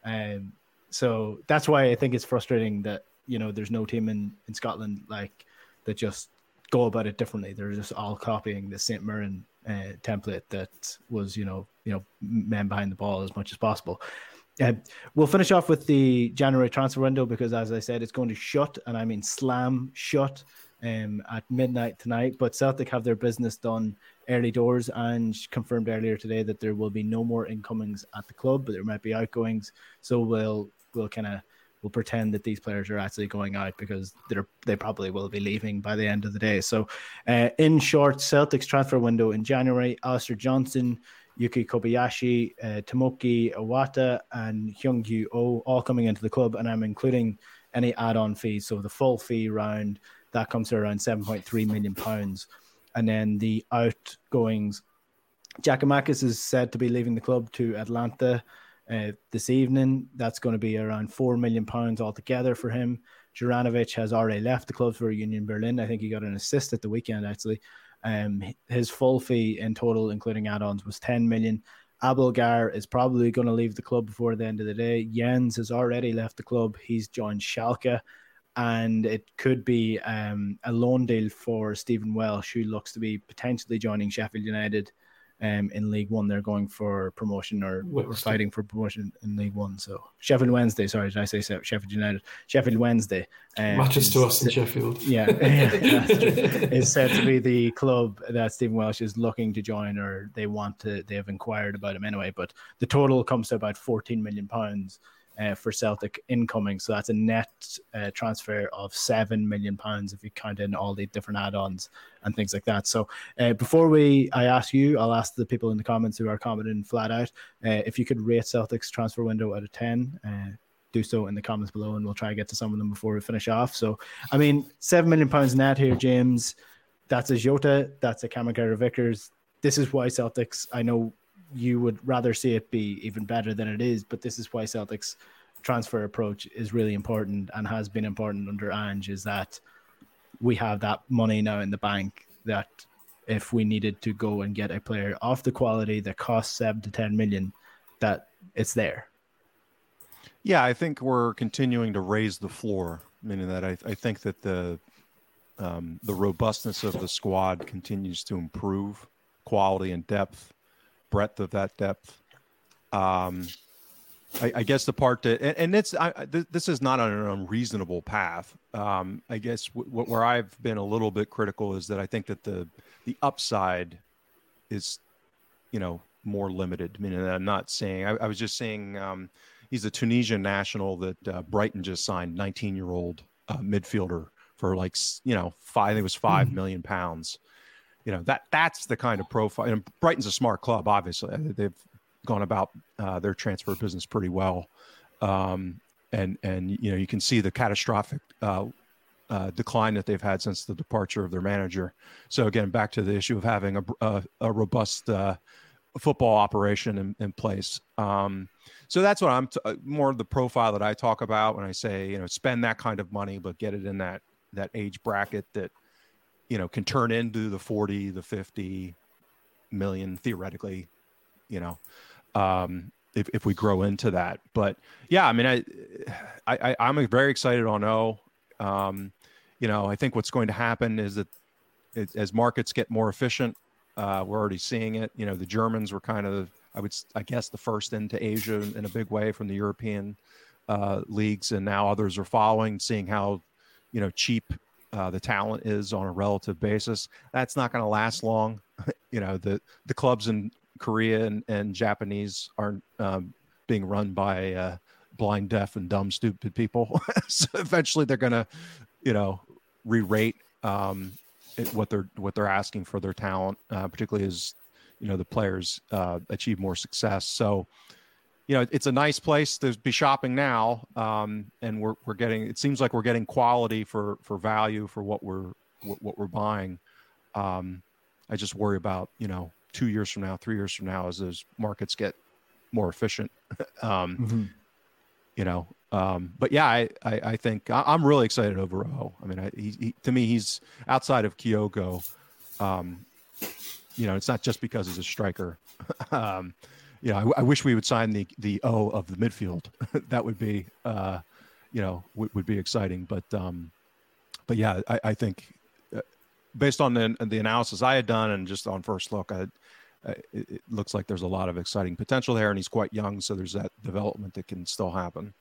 Speaker 4: So that's why I think it's frustrating that, there's no team in Scotland that just go about it differently. They're just all copying the St. Mirren template that was, men behind the ball as much as possible. We'll finish off with the January transfer window, because, as I said, it's going to shut, and I mean slam shut, at midnight tonight. But Celtic have their business done early doors, and confirmed earlier today that there will be no more incomings at the club, but there might be outgoings. So we'll pretend that these players are actually going out, because they probably will be leaving by the end of the day. So in short, Celtic's transfer window in January: Alistair Johnston, Yuki Kobayashi, Tomoki Iwata, and Hyung-Kyu Oh, all coming into the club, and I'm including any add-on fees. So the full fee round, that comes to around £7.3 million. And then the outgoings: Giakoumakis is said to be leaving the club to Atlanta this evening. That's going to be around £4 million altogether for him. Juranovic has already left the club for Union Berlin. I think he got an assist at the weekend, actually. His full fee in total, including add-ons, was $10 million. Abelgar is probably going to leave the club before the end of the day. Jens has already left the club. He's joined Schalke. And it could be a loan deal for Stephen Welsh, who looks to be potentially joining Sheffield United in League One. They're going for promotion, or fighting for promotion in League One. So Sheffield Wednesday, sorry, did I say Sheffield United? Sheffield Wednesday.
Speaker 5: Matches to us in Sheffield.
Speaker 4: Yeah, is said to be the club that Stephen Welsh is looking to join, or they have inquired about him anyway. But the total comes to about £14 million for Celtic incoming. So that's a net transfer of £7 million if you count in all the different add-ons and things like that. So before I ask you, I'll ask the people in the comments who are commenting flat out, if you could rate Celtic's transfer window out of 10, do so in the comments below, and we'll try to get to some of them before we finish off. So, I mean, £7 million net here, James. That's a Jota, that's a Cameron Carter-Vickers. This is why Celtics, I know you would rather see it be even better than it is, but this is why Celtic's transfer approach is really important, and has been important under Ange, is that we have that money now in the bank, that if we needed to go and get a player of the quality that costs 7 to 10 million, that it's there.
Speaker 6: Yeah, I think we're continuing to raise the floor, meaning that I think that the robustness of the squad continues to improve, quality and depth, breadth of that depth. I guess the part that, and this is not an unreasonable path. I guess where I've been a little bit critical is that I think that the upside is, more limited. I mean, I'm not saying, I was just saying he's a Tunisian national that Brighton just signed, 19-year-old midfielder for I think it was £5 million. That's the kind of profile. And Brighton's a smart club, obviously. They've gone about their transfer business pretty well. And you can see the catastrophic decline that they've had since the departure of their manager. So again, back to the issue of having a robust football operation in place. So that's what I'm more of the profile that I talk about when I say, spend that kind of money, but get it in that age bracket that, can turn into the 40, the 50 million theoretically, if we grow into that. But yeah, I mean, I'm very excited on O. I think what's going to happen is that as markets get more efficient, we're already seeing it. The Germans were kind of, I guess, the first into Asia in a big way from the European leagues, and now others are following, seeing how, cheap the talent is on a relative basis. That's not going to last long. The clubs in Korea and Japanese aren't being run by blind, deaf, and dumb, stupid people. So eventually they're going to, re-rate what they're asking for their talent, particularly as the players achieve more success. So it's a nice place to be shopping now, and we're getting. It seems like we're getting quality for value for what we're buying. I just worry about 2 years from now, 3 years from now, as those markets get more efficient. But yeah, I think I'm really excited over O. I mean, he to me, he's outside of Kyogo. It's not just because he's a striker. I wish we would sign the O of the midfield. That would be, would be exciting. But yeah, I think based on the analysis I had done and just on first look, it looks like there's a lot of exciting potential there, and he's quite young, so there's that development that can still happen.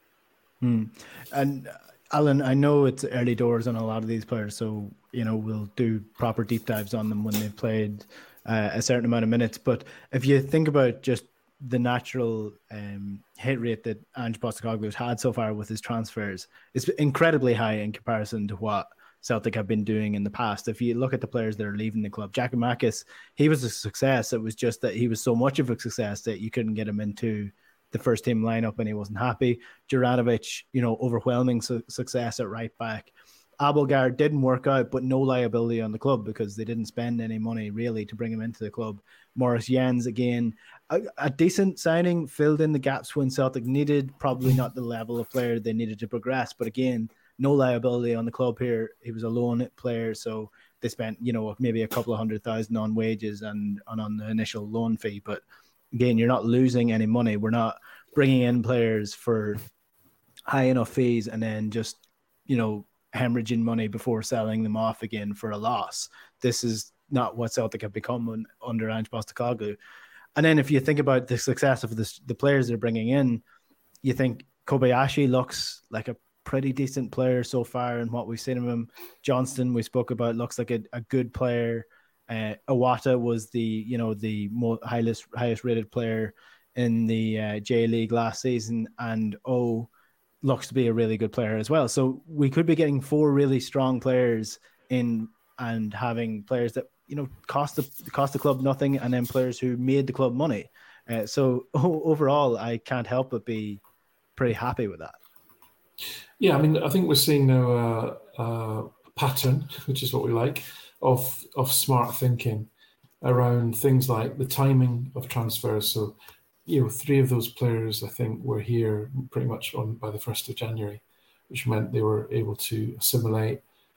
Speaker 4: And Alan, I know it's early doors on a lot of these players, so we'll do proper deep dives on them when they've played a certain amount of minutes. But if you think about just the natural hit rate that Ange Postecoglou has had so far with his transfers, it's incredibly high in comparison to what Celtic have been doing in the past. If you look at the players that are leaving the club, Giakoumakis, he was a success. It was just that he was so much of a success that you couldn't get him into the first team lineup and he wasn't happy. Juranovic, overwhelming success at right back. Abelgard didn't work out, but no liability on the club because they didn't spend any money really to bring him into the club. Maurice Jens, again, a decent signing, filled in the gaps when Celtic needed, probably not the level of player they needed to progress, but again, no liability on the club here. He was a loan player, so they spent, maybe a couple of $100,000 on wages and on the initial loan fee. But again, you're not losing any money. We're not bringing in players for high enough fees and then just, hemorrhaging money before selling them off again for a loss. This is not what Celtic have become under Ange Postecoglou. And then if you think about the success of the players they're bringing in, you think Kobayashi looks like a pretty decent player so far in what we've seen of him. Johnston, we spoke about, looks like a good player. Iwata was the highest rated player in the J League last season, and O looks to be a really good player as well. So we could be getting 4 really strong players in and having players that cost the club nothing, and then players who made the club money. So overall, I can't help but be pretty happy with that.
Speaker 5: Yeah, I mean, I think we're seeing now a pattern, which is what we like, of smart thinking around things like the timing of transfers. So, 3 of those players, I think, were here pretty much by the 1st of January, which meant they were able to assimilate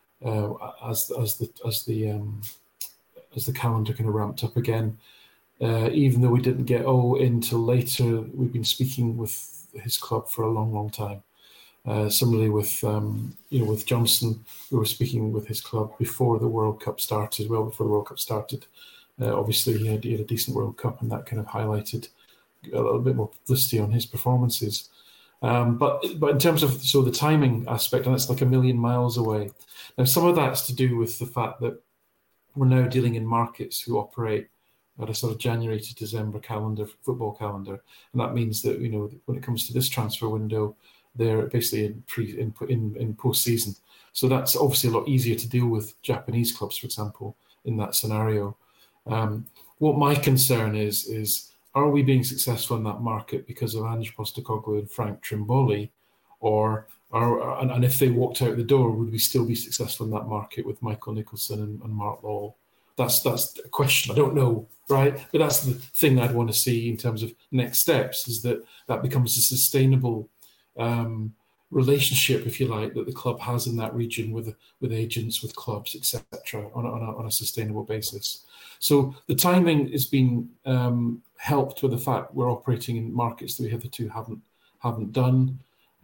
Speaker 5: as the calendar kind of ramped up again. Even though we didn't get in till later, we've been speaking with his club for a long, long time. Similarly with Johnson, we were speaking with his club before the World Cup started. Well, before the World Cup started, obviously he had a decent World Cup, and that kind of highlighted a little bit more publicity on his performances. But in terms of the timing aspect, and it's like a million miles away. Now, some of that's to do with the fact that we're now dealing in markets who operate at a sort of January to December football calendar, and that means that when it comes to this transfer window, they're basically in post-season. So that's obviously a lot easier to deal with Japanese clubs, for example, in that scenario. What my concern is are we being successful in that market because of Ange Postecoglou and Frank Trimboli, and if they walked out the door, would we still be successful in that market with Michael Nicholson and Mark Lowell? That's a question. I don't know, right? But that's the thing I'd want to see in terms of next steps, is that becomes a sustainable relationship, if you like, that the club has in that region with agents, with clubs, etc., on a sustainable basis. So the timing has been helped with the fact we're operating in markets that we hitherto haven't done.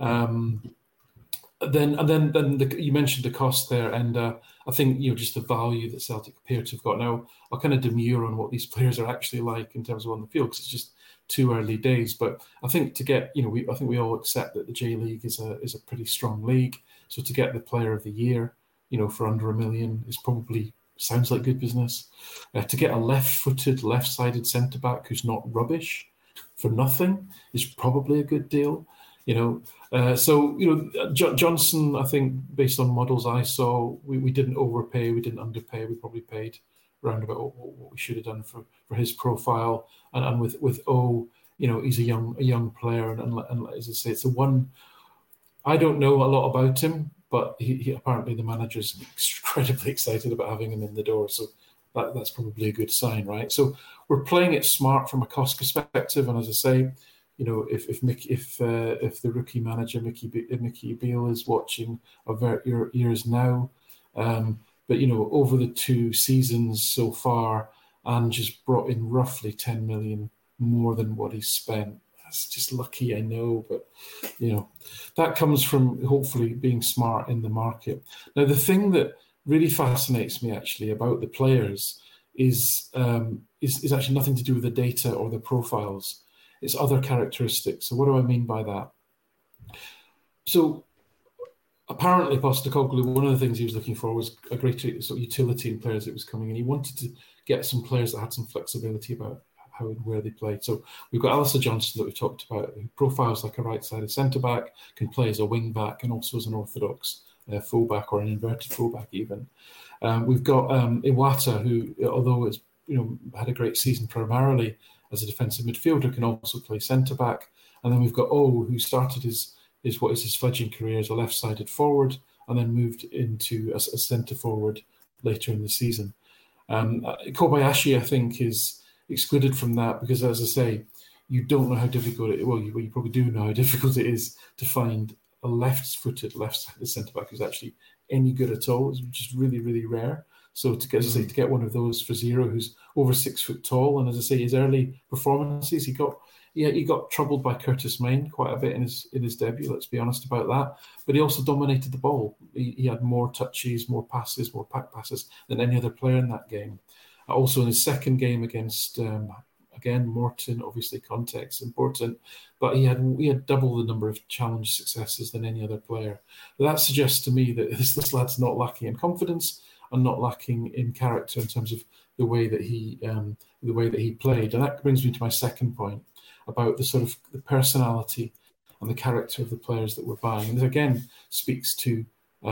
Speaker 5: Then you mentioned the cost there, and I think just the value that Celtic appear to have got. Now, I'll kind of demur on what these players are actually like in terms of on the field, because it's just too early days. But I think to get, I think we all accept that the J League is a pretty strong league. So to get the Player of the Year, for under $1 million is probably sounds like good business. To get a left-footed, left-sided centre back who's not rubbish for nothing is probably a good deal. Johnson, I think, based on models I saw, we didn't overpay, we didn't underpay. We probably paid around about what we should have done for his profile. And with O, he's a young player, and as I say, it's the one. I don't know a lot about him, but he apparently the manager's incredibly excited about having him in the door. So that's probably a good sign, right? So we're playing it smart from a cost perspective, and as I say, if the rookie manager Mickey Beale is watching, avert your ears now. But over the 2 seasons so far, Ange has brought in roughly 10 million more than what he's spent. That's just lucky, I know, but that comes from hopefully being smart in the market. Now, the thing that really fascinates me actually about the players is actually nothing to do with the data or the profiles. It's other characteristics. So what do I mean by that? So apparently Postecoglou, one of the things he was looking for was a greater sort of utility in players that was coming in. He wanted to get some players that had some flexibility about how and where they played. So we've got Alistair Johnston that we talked about, who profiles like a right-sided centre-back, can play as a wing-back and also as an orthodox full-back or an inverted full-back even. We've got Iwata, who, although has had a great season primarily as a defensive midfielder, can also play centre-back. And then we've got O, who started his fledgling career as a left-sided forward and then moved into a centre-forward later in the season. Kobayashi, I think, is excluded from that because, as I say, you don't know how difficult it is. Well, you probably do know how difficult it is to find a left-footed, left-sided centre-back who's actually any good at all. It's just really, really rare. So to get one of those for zero, who's over 6 foot tall, and as I say, his early performances, he got troubled by Curtis Main quite a bit in his debut. Let's be honest about that. But he also dominated the ball. He had more touches, more passes, more pack passes than any other player in that game. Also in his second game against again Morton, obviously context important, but he had double the number of challenge successes than any other player. But that suggests to me that this lad's not lacking in confidence and not lacking in character in terms of the way that he played. And that brings me to my second point about the sort of the personality and the character of the players that we're buying. And this again speaks to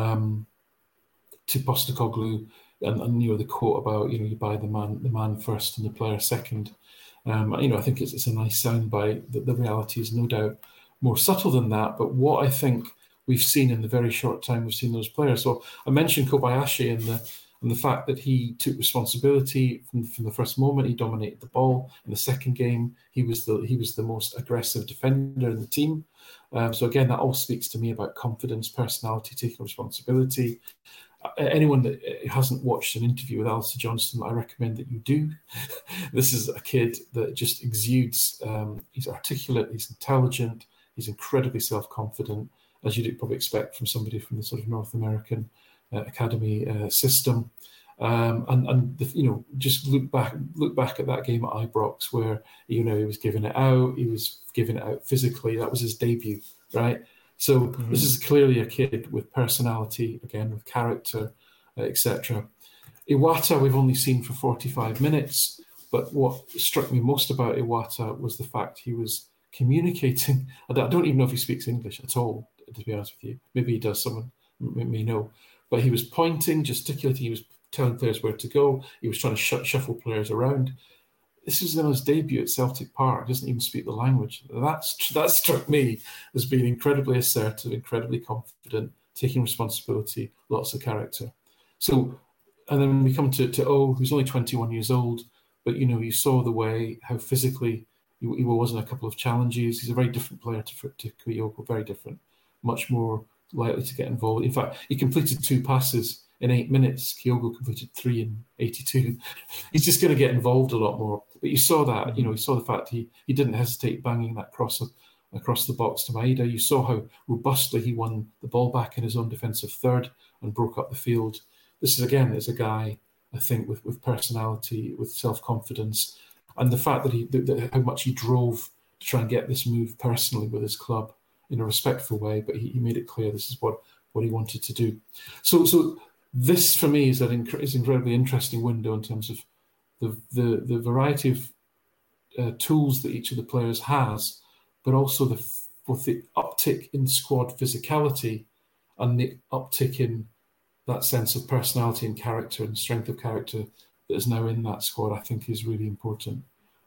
Speaker 5: Postecoglou and the quote about you buy the man first and the player second. I think it's a nice soundbite. The reality is no doubt more subtle than that. But what I think we've seen in the very short time we've seen those players. So I mentioned Kobayashi and the fact that he took responsibility from the first moment. He dominated the ball. In the second game, he was the most aggressive defender in the team. So again, that all speaks to me about confidence, personality, taking responsibility. Anyone that hasn't watched an interview with Alistair Johnston, I recommend that you do. This is a kid that just exudes. He's articulate, he's intelligent, he's incredibly self-confident, as you'd probably expect from somebody from the sort of North American academy system. Just look back at that game at Ibrox where he was giving it out. He was giving it out physically. That was his debut, right? So this is clearly a kid with personality, again with character, etc. Iwata we've only seen for 45 minutes, but what struck me most about Iwata was the fact he was communicating. I don't even know if he speaks English at all, to be honest with you. Maybe he does. Someone may know. But he was pointing, gesticulating. He was telling players where to go. He was trying to shuffle players around. This was in his debut at Celtic Park. He doesn't even speak the language. That struck me as being incredibly assertive, incredibly confident, taking responsibility, lots of character. So, and then we come to O, who's only 21 years old, but you saw the way how physically he was in a couple of challenges. He's a very different player to Kyogo, very different, much more likely to get involved. In fact, he completed 2 passes in 8 minutes. Kyogo completed 3 in 82. He's just going to get involved a lot more. But you saw that, you saw the fact he didn't hesitate banging that cross across the box to Maeda. You saw how robustly he won the ball back in his own defensive third and broke up the field. This is a guy, I think, with personality, with self-confidence, and the fact that how much he drove to try and get this move personally with his club in a respectful way, but he made it clear this is what he wanted to do. So this for me is an incredibly interesting window in terms of the variety of tools that each of the players has, but also both the uptick in squad physicality and the uptick in that sense of personality and character and strength of character that is now in that squad, I think is really important.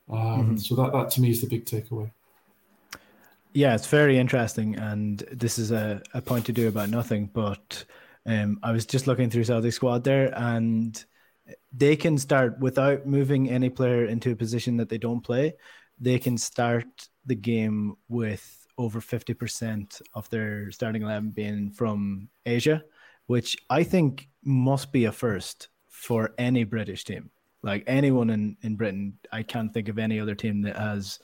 Speaker 5: So that to me is the big takeaway.
Speaker 4: Yeah, it's very interesting, and this is a point to do about nothing, but I was just looking through Celtic squad there, and they can start without moving any player into a position that they don't play. They can start the game with over 50% of their starting 11 being from Asia, which I think must be a first for any British team. Like anyone in Britain, I can't think of any other team that has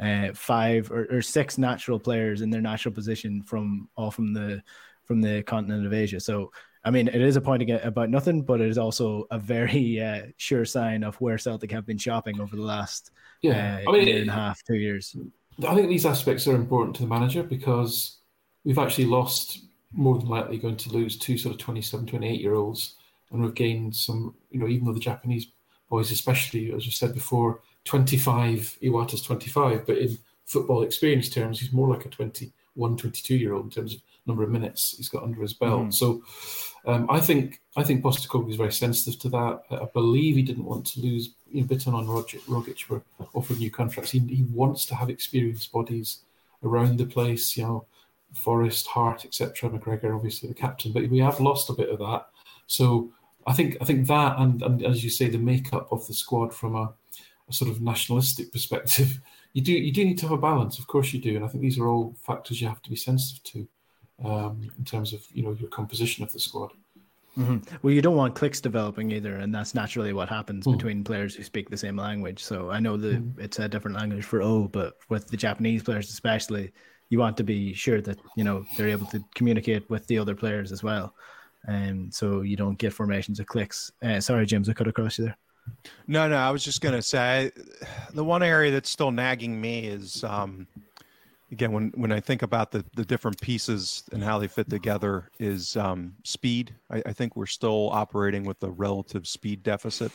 Speaker 4: 5 or 6 natural players in their natural position from the continent of Asia. So, I mean, it is a point about nothing, but it is also a very sure sign of where Celtic have been shopping over the last year and a half, 2 years.
Speaker 5: I think these aspects are important to the manager because we've actually lost, more than likely going to lose, 2 sort of 27, 28-year-olds, and we've gained some, even though the Japanese boys, especially, as you said before, 25, Iwata's 25, but in football experience terms, he's more like a 21, 22-year-old in terms of number of minutes he's got under his belt. So I think Postecoglou is very sensitive to that. I believe he didn't want to lose. Bitton and Rogic were offered new contracts. He wants to have experienced bodies around the place, Forrest, Hart, etc. McGregor, obviously the captain, but we have lost a bit of that. So I think that, and as you say, the makeup of the squad from a sort of nationalistic perspective, you do need to have a balance. Of course you do, and I think these are all factors you have to be sensitive to in terms of your composition of the squad.
Speaker 4: Well, you don't want cliques developing either, and that's naturally what happens between players who speak the same language. So I know that it's a different language for O, but with the Japanese players especially, you want to be sure that they're able to communicate with the other players as well, so you don't get formations of cliques. Sorry, James, I cut across you there.
Speaker 6: No, I was just going to say the one area that's still nagging me is, again, when I think about the different pieces and how they fit together is speed. I think we're still operating with a relative speed deficit.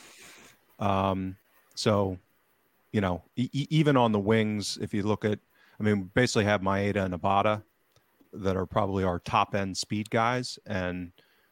Speaker 6: So, even on the wings, if you look at, we basically have Maeda and Abada that are probably our top end speed guys. And,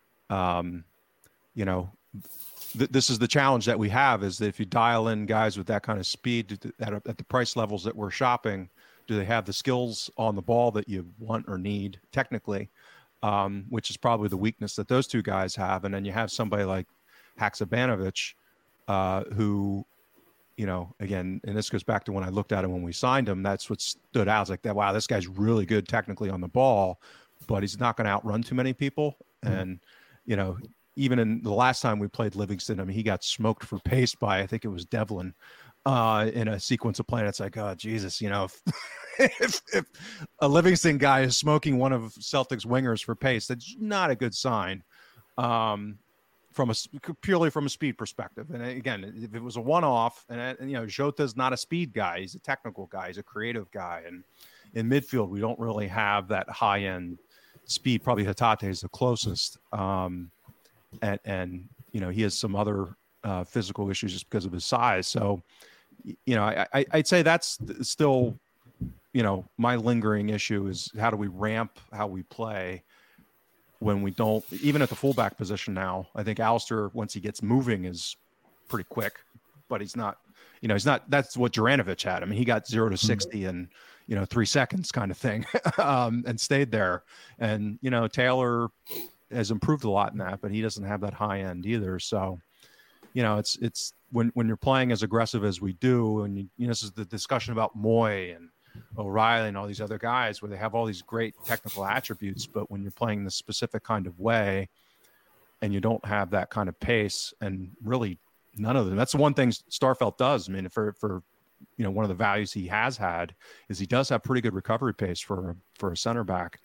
Speaker 6: this is the challenge that we have, is that if you dial in guys with that kind of speed at the price levels that we're shopping, do they have the skills on the ball that you want or need technically, which is probably the weakness that those two guys have. And then you have somebody like Haksabanovic, who, again, and this goes back to when I looked at him when we signed him, that's what stood out. I was like, wow, this guy's really good technically on the ball, but he's not going to outrun too many people. And, even in the last time we played Livingston, he got smoked for pace by, I think it was Devlin, in a sequence of play. It's like, oh, Jesus, if a Livingston guy is smoking one of Celtic's wingers for pace, that's not a good sign purely from a speed perspective. And again, if it was a one-off, and Jota's not a speed guy, he's a technical guy, he's a creative guy, and in midfield we don't really have that high-end speed. Probably Hatate is the closest, and he has some other physical issues just because of his size. So I'd say that's still my lingering issue is how do we ramp how we play when we don't, even at the fullback position now. I think Alistair, once he gets moving, is pretty quick, but he's not, that's what Juranovic had. I mean, he got 0 to 60 in 3 seconds kind of thing, and stayed there. And, Taylor has improved a lot in that, but he doesn't have that high end either. So, it's when you're playing as aggressive as we do, and this is the discussion about Moy and O'Reilly and all these other guys where they have all these great technical attributes, but when you're playing this specific kind of way and you don't have that kind of pace, and really none of them, that's the one thing Starfelt does. I mean, for one of the values he has had is he does have pretty good recovery pace for a center back.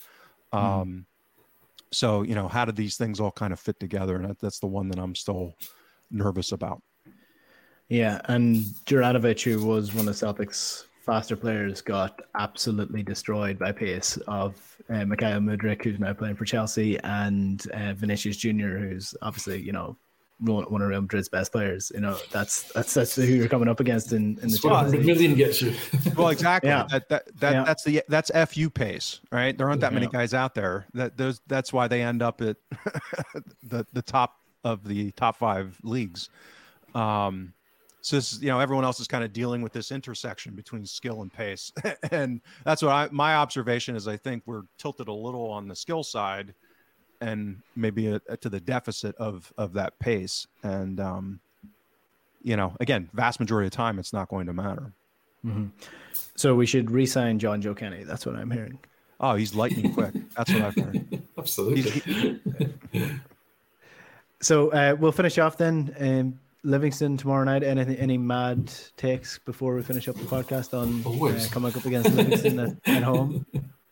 Speaker 6: So, how do these things all kind of fit together? And that's the one that I'm still nervous about.
Speaker 4: Yeah, and Juranovic, who was one of Celtic's faster players, got absolutely destroyed by pace of Mikhail Mudryk, who's now playing for Chelsea, and Vinicius Junior, who's obviously one of Real Madrid's best players. That's who you're coming up against in the Champions League.
Speaker 5: Million gets you.
Speaker 6: Well, exactly.
Speaker 4: Yeah.
Speaker 6: That's FU pace, right? There aren't that many guys out there. That's why they end up at the top of the top 5 leagues. So this, everyone else is kind of dealing with this intersection between skill and pace. And that's what my observation is. I think we're tilted a little on the skill side and maybe to the deficit of that pace. And, again, vast majority of the time, it's not going to matter.
Speaker 4: Mm-hmm. So we should re-sign John Joe Kenny. That's what I'm hearing.
Speaker 6: Oh, he's lightning quick. That's what I've heard.
Speaker 5: Absolutely.
Speaker 4: So we'll finish off then. Livingston tomorrow night. Any mad takes before we finish up the podcast on coming up against Livingston at home?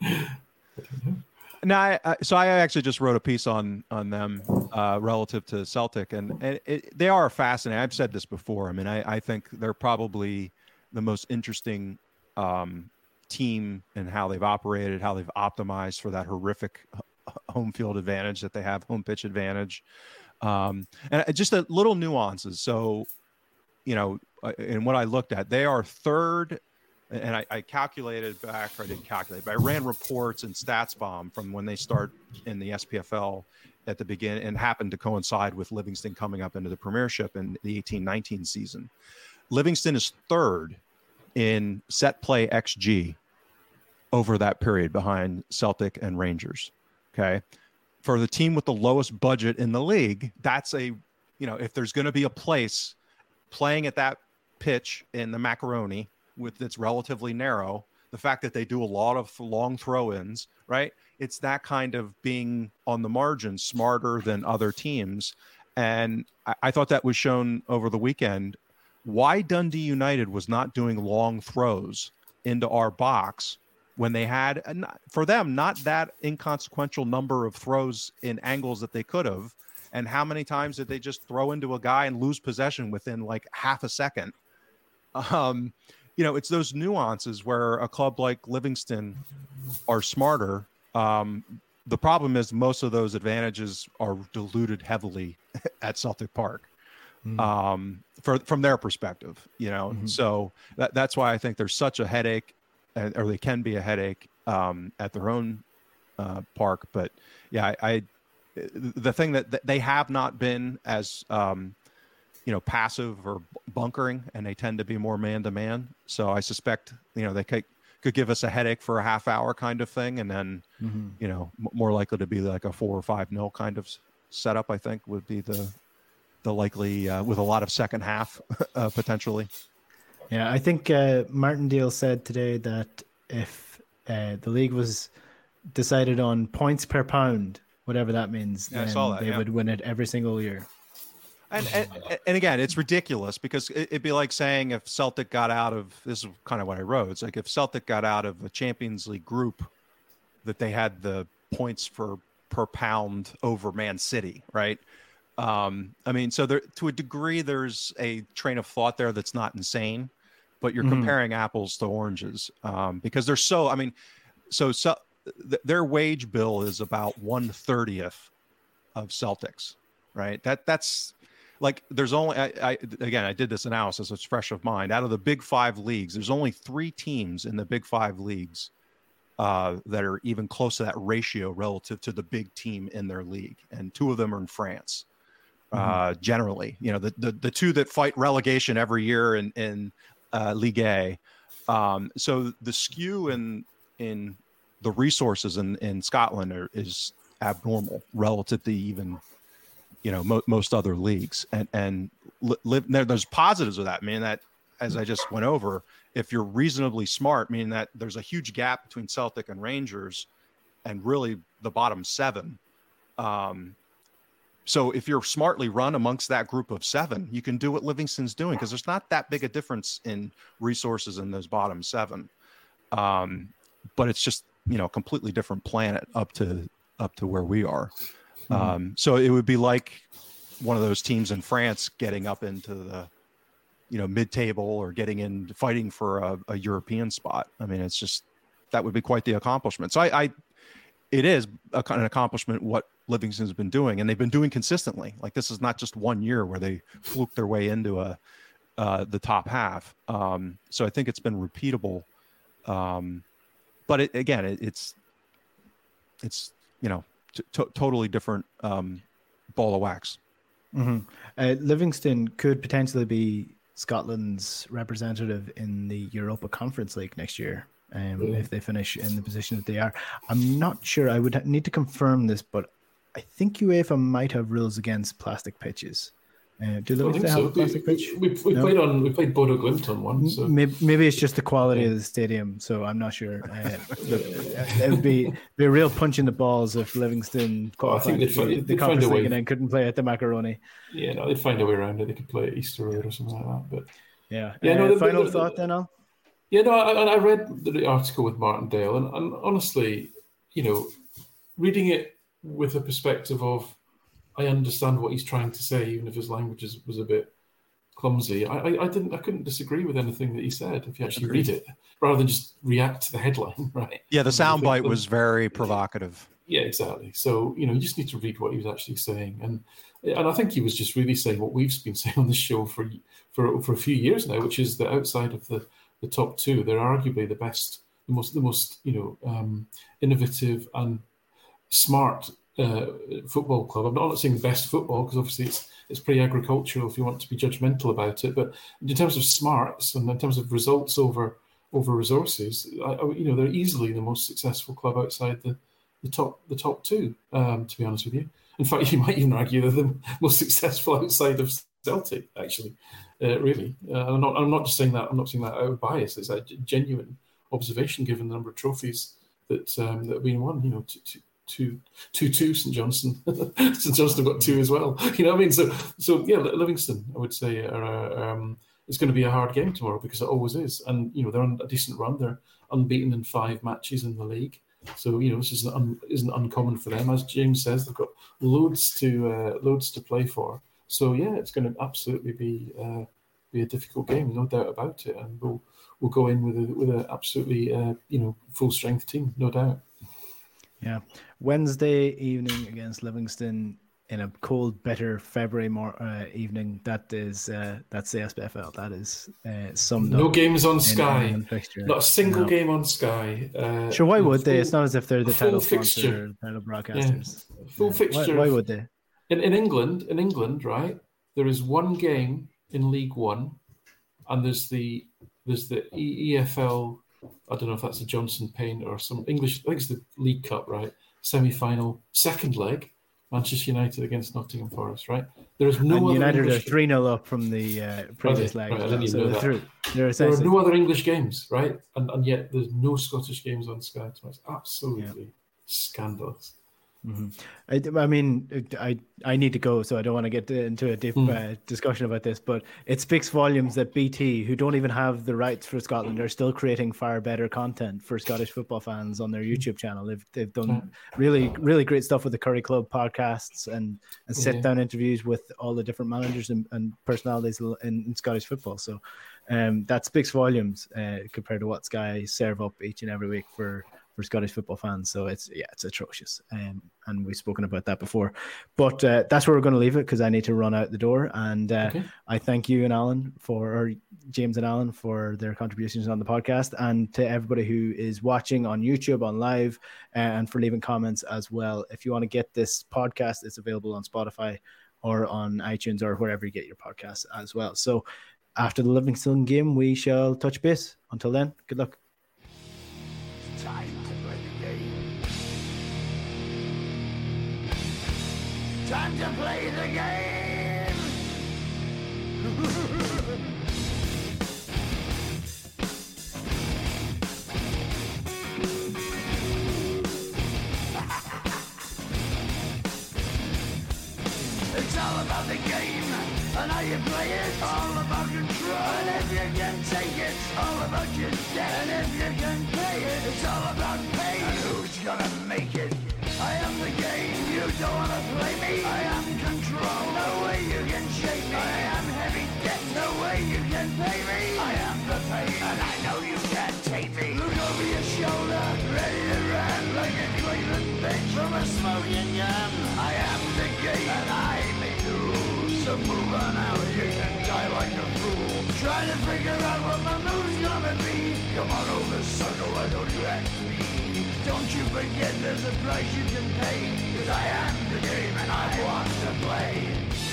Speaker 6: No, I actually just wrote a piece on them relative to Celtic, and they are fascinating. I've said this before. I mean, I think they're probably the most interesting team in how they've operated, how they've optimized for that horrific home field advantage that they have, home pitch advantage. And just a little nuances. So, in what I looked at, they are third, and I calculated back, or I didn't calculate, but I ran reports and StatsBomb from when they start in the SPFL at the beginning, and happened to coincide with Livingston coming up into the Premiership in the 18-19 season. Livingston is third in set play XG over that period behind Celtic and Rangers. Okay. For the team with the lowest budget in the league, that's if there's going to be a place playing at that pitch in the Macaroni that's relatively narrow, the fact that they do a lot of long throw-ins, right? It's that kind of being on the margin, smarter than other teams. And I thought that was shown over the weekend. Why Dundee United was not doing long throws into our box when they had, for them, not that inconsequential number of throws in angles that they could have. And how many times did they just throw into a guy and lose possession within like half a second? It's those nuances where a club like Livingston are smarter. The problem is most of those advantages are diluted heavily at Celtic Park. From their perspective, So that's why I think there's such a headache, or they can be a headache at their own park. But yeah, the thing that they have not been as passive or bunkering, and they tend to be more man to man. So I suspect they could give us a headache for a half hour kind of thing, and then more likely to be like a 4 or 5-0 kind of setup. I think would be the likely with a lot of second half potentially.
Speaker 4: Yeah, I think Martindale said today that if the league was decided on points per pound, whatever that means, then they would win it every single year.
Speaker 6: And again, it's ridiculous because it'd be like saying if Celtic got out of, this is kind of what I wrote, it's like if Celtic got out of a Champions League group, that they had the points per pound over Man City, right? I mean, so there, to a degree, there's a train of thought there that's not insane, but you're comparing apples to oranges because they're so. I mean, so their wage bill is about 1/30th of Celtics, right? That's like there's only I did this analysis. It's fresh of mind. Out of the Big Five leagues, there's only 3 teams in the Big Five leagues that are even close to that ratio relative to the big team in their league, and 2 of them are in France. Generally, you know, the 2 that fight relegation every year in Ligue A. So the skew in the resources in Scotland is abnormal relative to even, you know, most other leagues. And there's positives of that. I mean, that, as I just went over, if you're reasonably smart, meaning that there's a huge gap between Celtic and Rangers and really the bottom 7. So if you're smartly run amongst that group of 7, you can do what Livingston's doing, because there's not that big a difference in resources in those bottom 7. But it's just, you know, a completely different planet up to where we are. So it would be like one of those teams in France getting up into the, you know, mid-table or getting in fighting for a European spot. I mean, it's just, that would be quite the accomplishment. So it is an accomplishment what Livingston's been doing, and they've been doing consistently. Like, this is not just one year where they fluked their way into the top half. So I think it's been repeatable. But it's you know, totally different ball of wax.
Speaker 4: Livingston could potentially be Scotland's representative in the Europa Conference League next year. If they finish in the position that they are. I'm not sure. I would need to confirm this, but I think UEFA might have rules against plastic pitches. Do Livingston have a plastic pitch?
Speaker 5: We played Bodo Glimt on one. So.
Speaker 4: Maybe it's just the quality of the stadium, so I'm not sure. It would be a real punch in the balls if Livingston qualified the Conference League and then couldn't play at the Macaroni.
Speaker 5: Yeah, no, they'd find a way around it. They could play at Easter Road or something like that. But
Speaker 4: final thought then, Al?
Speaker 5: Yeah, no, I read the article with Martindale, and honestly, you know, reading it with a perspective of, I understand what he's trying to say, even if his language was a bit clumsy. I couldn't disagree with anything that he said if you actually read it, rather than just react to the headline, right?
Speaker 6: Yeah, the soundbite was very provocative.
Speaker 5: Yeah, exactly. So, you know, you just need to read what he was actually saying, and I think he was just really saying what we've been saying on this show for a few years now, which is that outside of the top 2, they're arguably the best, the most you know, innovative and smart football club. I'm not saying best football, because obviously it's pretty agricultural if you want to be judgmental about it. But in terms of smarts and in terms of results over resources, you know, they're easily the most successful club outside the top 2. To be honest with you, in fact, you might even argue they're the most successful outside of Celtic. Actually, really, I'm not just saying that. I'm not saying that out of bias. It's a genuine observation given the number of trophies that have been won. You know, two St Johnstone. St Johnstone have got 2 as well. You know what I mean? So yeah, Livingston, I would say, it's going to be a hard game tomorrow, because it always is. And you know, they're on a decent run. They're unbeaten in 5 matches in the league. So you know, this isn't uncommon for them. As James says, they've got loads to play for. So yeah, it's going to absolutely be a difficult game, no doubt about it. And we'll go in with a absolutely you know, full strength team, no doubt.
Speaker 4: Yeah, Wednesday evening against Livingston in a cold, bitter February evening. That's the SPFL. That is summed up.
Speaker 5: No games on Sky. Not a single game on Sky.
Speaker 4: Sure, why would they? It's not as if they're the title sponsor, title broadcasters.
Speaker 5: Yeah. Full fixture.
Speaker 4: Why would they?
Speaker 5: In England, right? There is one game in League One, and there's the EFL. I don't know if that's a Johnson Paint or some English. I think it's the League Cup, right? Semi-final, second leg, Manchester United against Nottingham Forest, right? There is no. And
Speaker 4: United are 3-0 up from the previous leg.
Speaker 5: Right, I didn't even know that. There are no other English games, right? And yet there's no Scottish games on Sky. It's absolutely scandalous.
Speaker 4: I mean, I need to go, so I don't want to get into a deep discussion about this, but it speaks volumes that BT, who don't even have the rights for Scotland, are still creating far better content for Scottish football fans on their YouTube channel. They've done really, really great stuff with the Curry Club podcasts and sit-down interviews with all the different managers and personalities in Scottish football. So that speaks volumes compared to what Sky serve up each and every week for Scottish football fans. So it's atrocious, and we've spoken about that before, but that's where we're going to leave it, because I need to run out the door. And I thank you and James and Alan for their contributions on the podcast, and to everybody who is watching on YouTube on live, and for leaving comments as well. If you want to get this podcast, it's available on Spotify or on iTunes or wherever you get your podcasts as well. So after the Livingston game, we shall touch base. Until then, good luck.
Speaker 10: Time to play the game. Time to play the game. It's all about the game and how you play it. All about control, and if you can take it, all about your debt. And if you can play it, it's all about pain. And who's gonna make it? I am the game, you don't wanna play me. I am control, no way you can shake me. I am heavy debt, no way you can pay me. I am the pain, and I know you can't take me. Look over your shoulder, ready to run like a Cleveland bitch from a smoking gun. I am the game, and I may lose. So move on out, you can die like a fool. Trying to figure out what my move's gonna be. Come on over, sucker, why don't you ask me? Don't you forget there's a price you can pay. 'Cause I am the game and I want to play.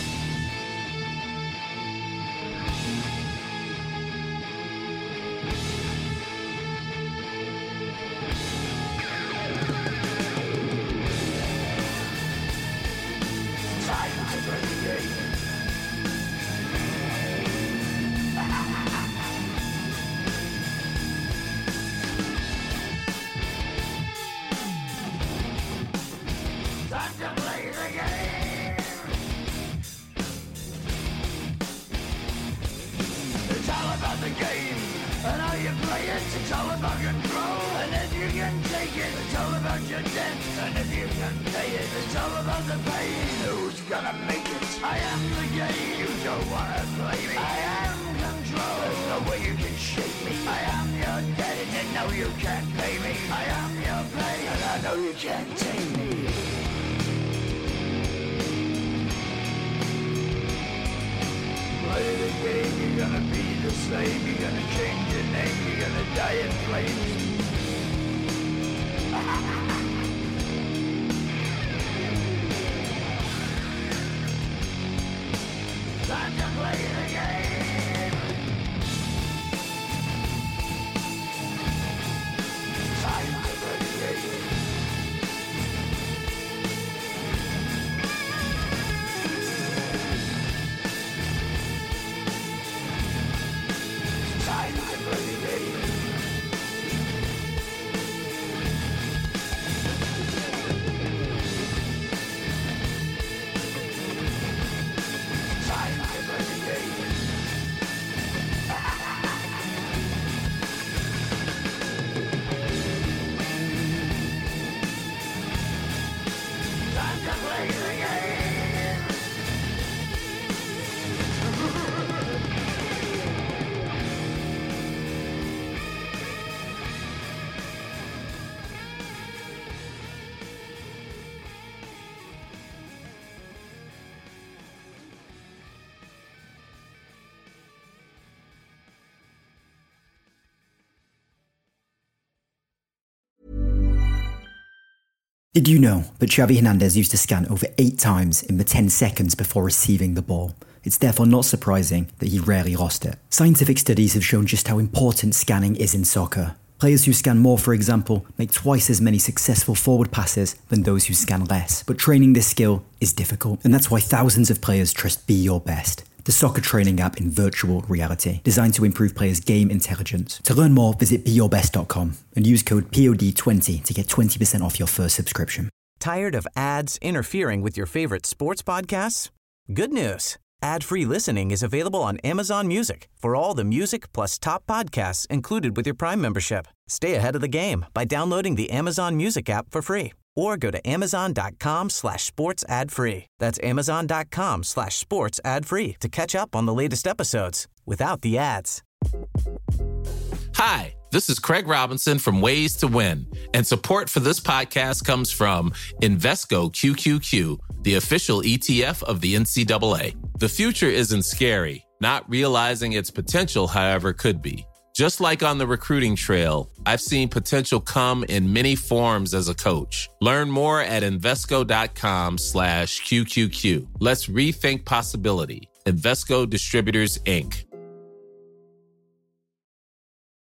Speaker 10: Time to play the game. And how you play it, it's all about control. And if you can take it, it's all about your debt. And if you can pay it, it's all about the pain. Who's gonna make it? I am the game, you don't wanna play me. I am control, there's no way you can shake me. I am your debt, and you know you can't pay me. I am your pain, and I know you can't take me. Play the game, you're gonna be the slave, you're gonna change your name, you're gonna die in flames. Time to play the game. Time to play the game. Time to play the game. Time to play the game. Time to play the game.
Speaker 13: Did you know that Xavi Hernandez used to scan over 8 times in the 10 seconds before receiving the ball? It's therefore not surprising that he rarely lost it. Scientific studies have shown just how important scanning is in soccer. Players who scan more, for example, make twice as many successful forward passes than those who scan less. But training this skill is difficult, and that's why thousands of players trust Be Your Best, the soccer training app in virtual reality, designed to improve players' game intelligence. To learn more, visit BeYourBest.com and use code POD20 to get 20% off your first subscription.
Speaker 7: Tired of ads interfering with your favorite sports podcasts? Good news. Ad-free listening is available on Amazon Music for all the music plus top podcasts included with your Prime membership. Stay ahead of the game by downloading the Amazon Music app for free or go to amazon.com/sports ad free. That's amazon.com/sports ad free to catch up on the latest episodes without the ads.
Speaker 14: Hi, this is Craig Robinson from Ways to Win, and support for this podcast comes from Invesco QQQ, the official ETF of the NCAA. The future isn't scary. Not realizing its potential, however, could be. Just like on the recruiting trail, I've seen potential come in many forms as a coach. Learn more at Invesco.com/QQQ. Let's rethink possibility. Invesco Distributors, Inc.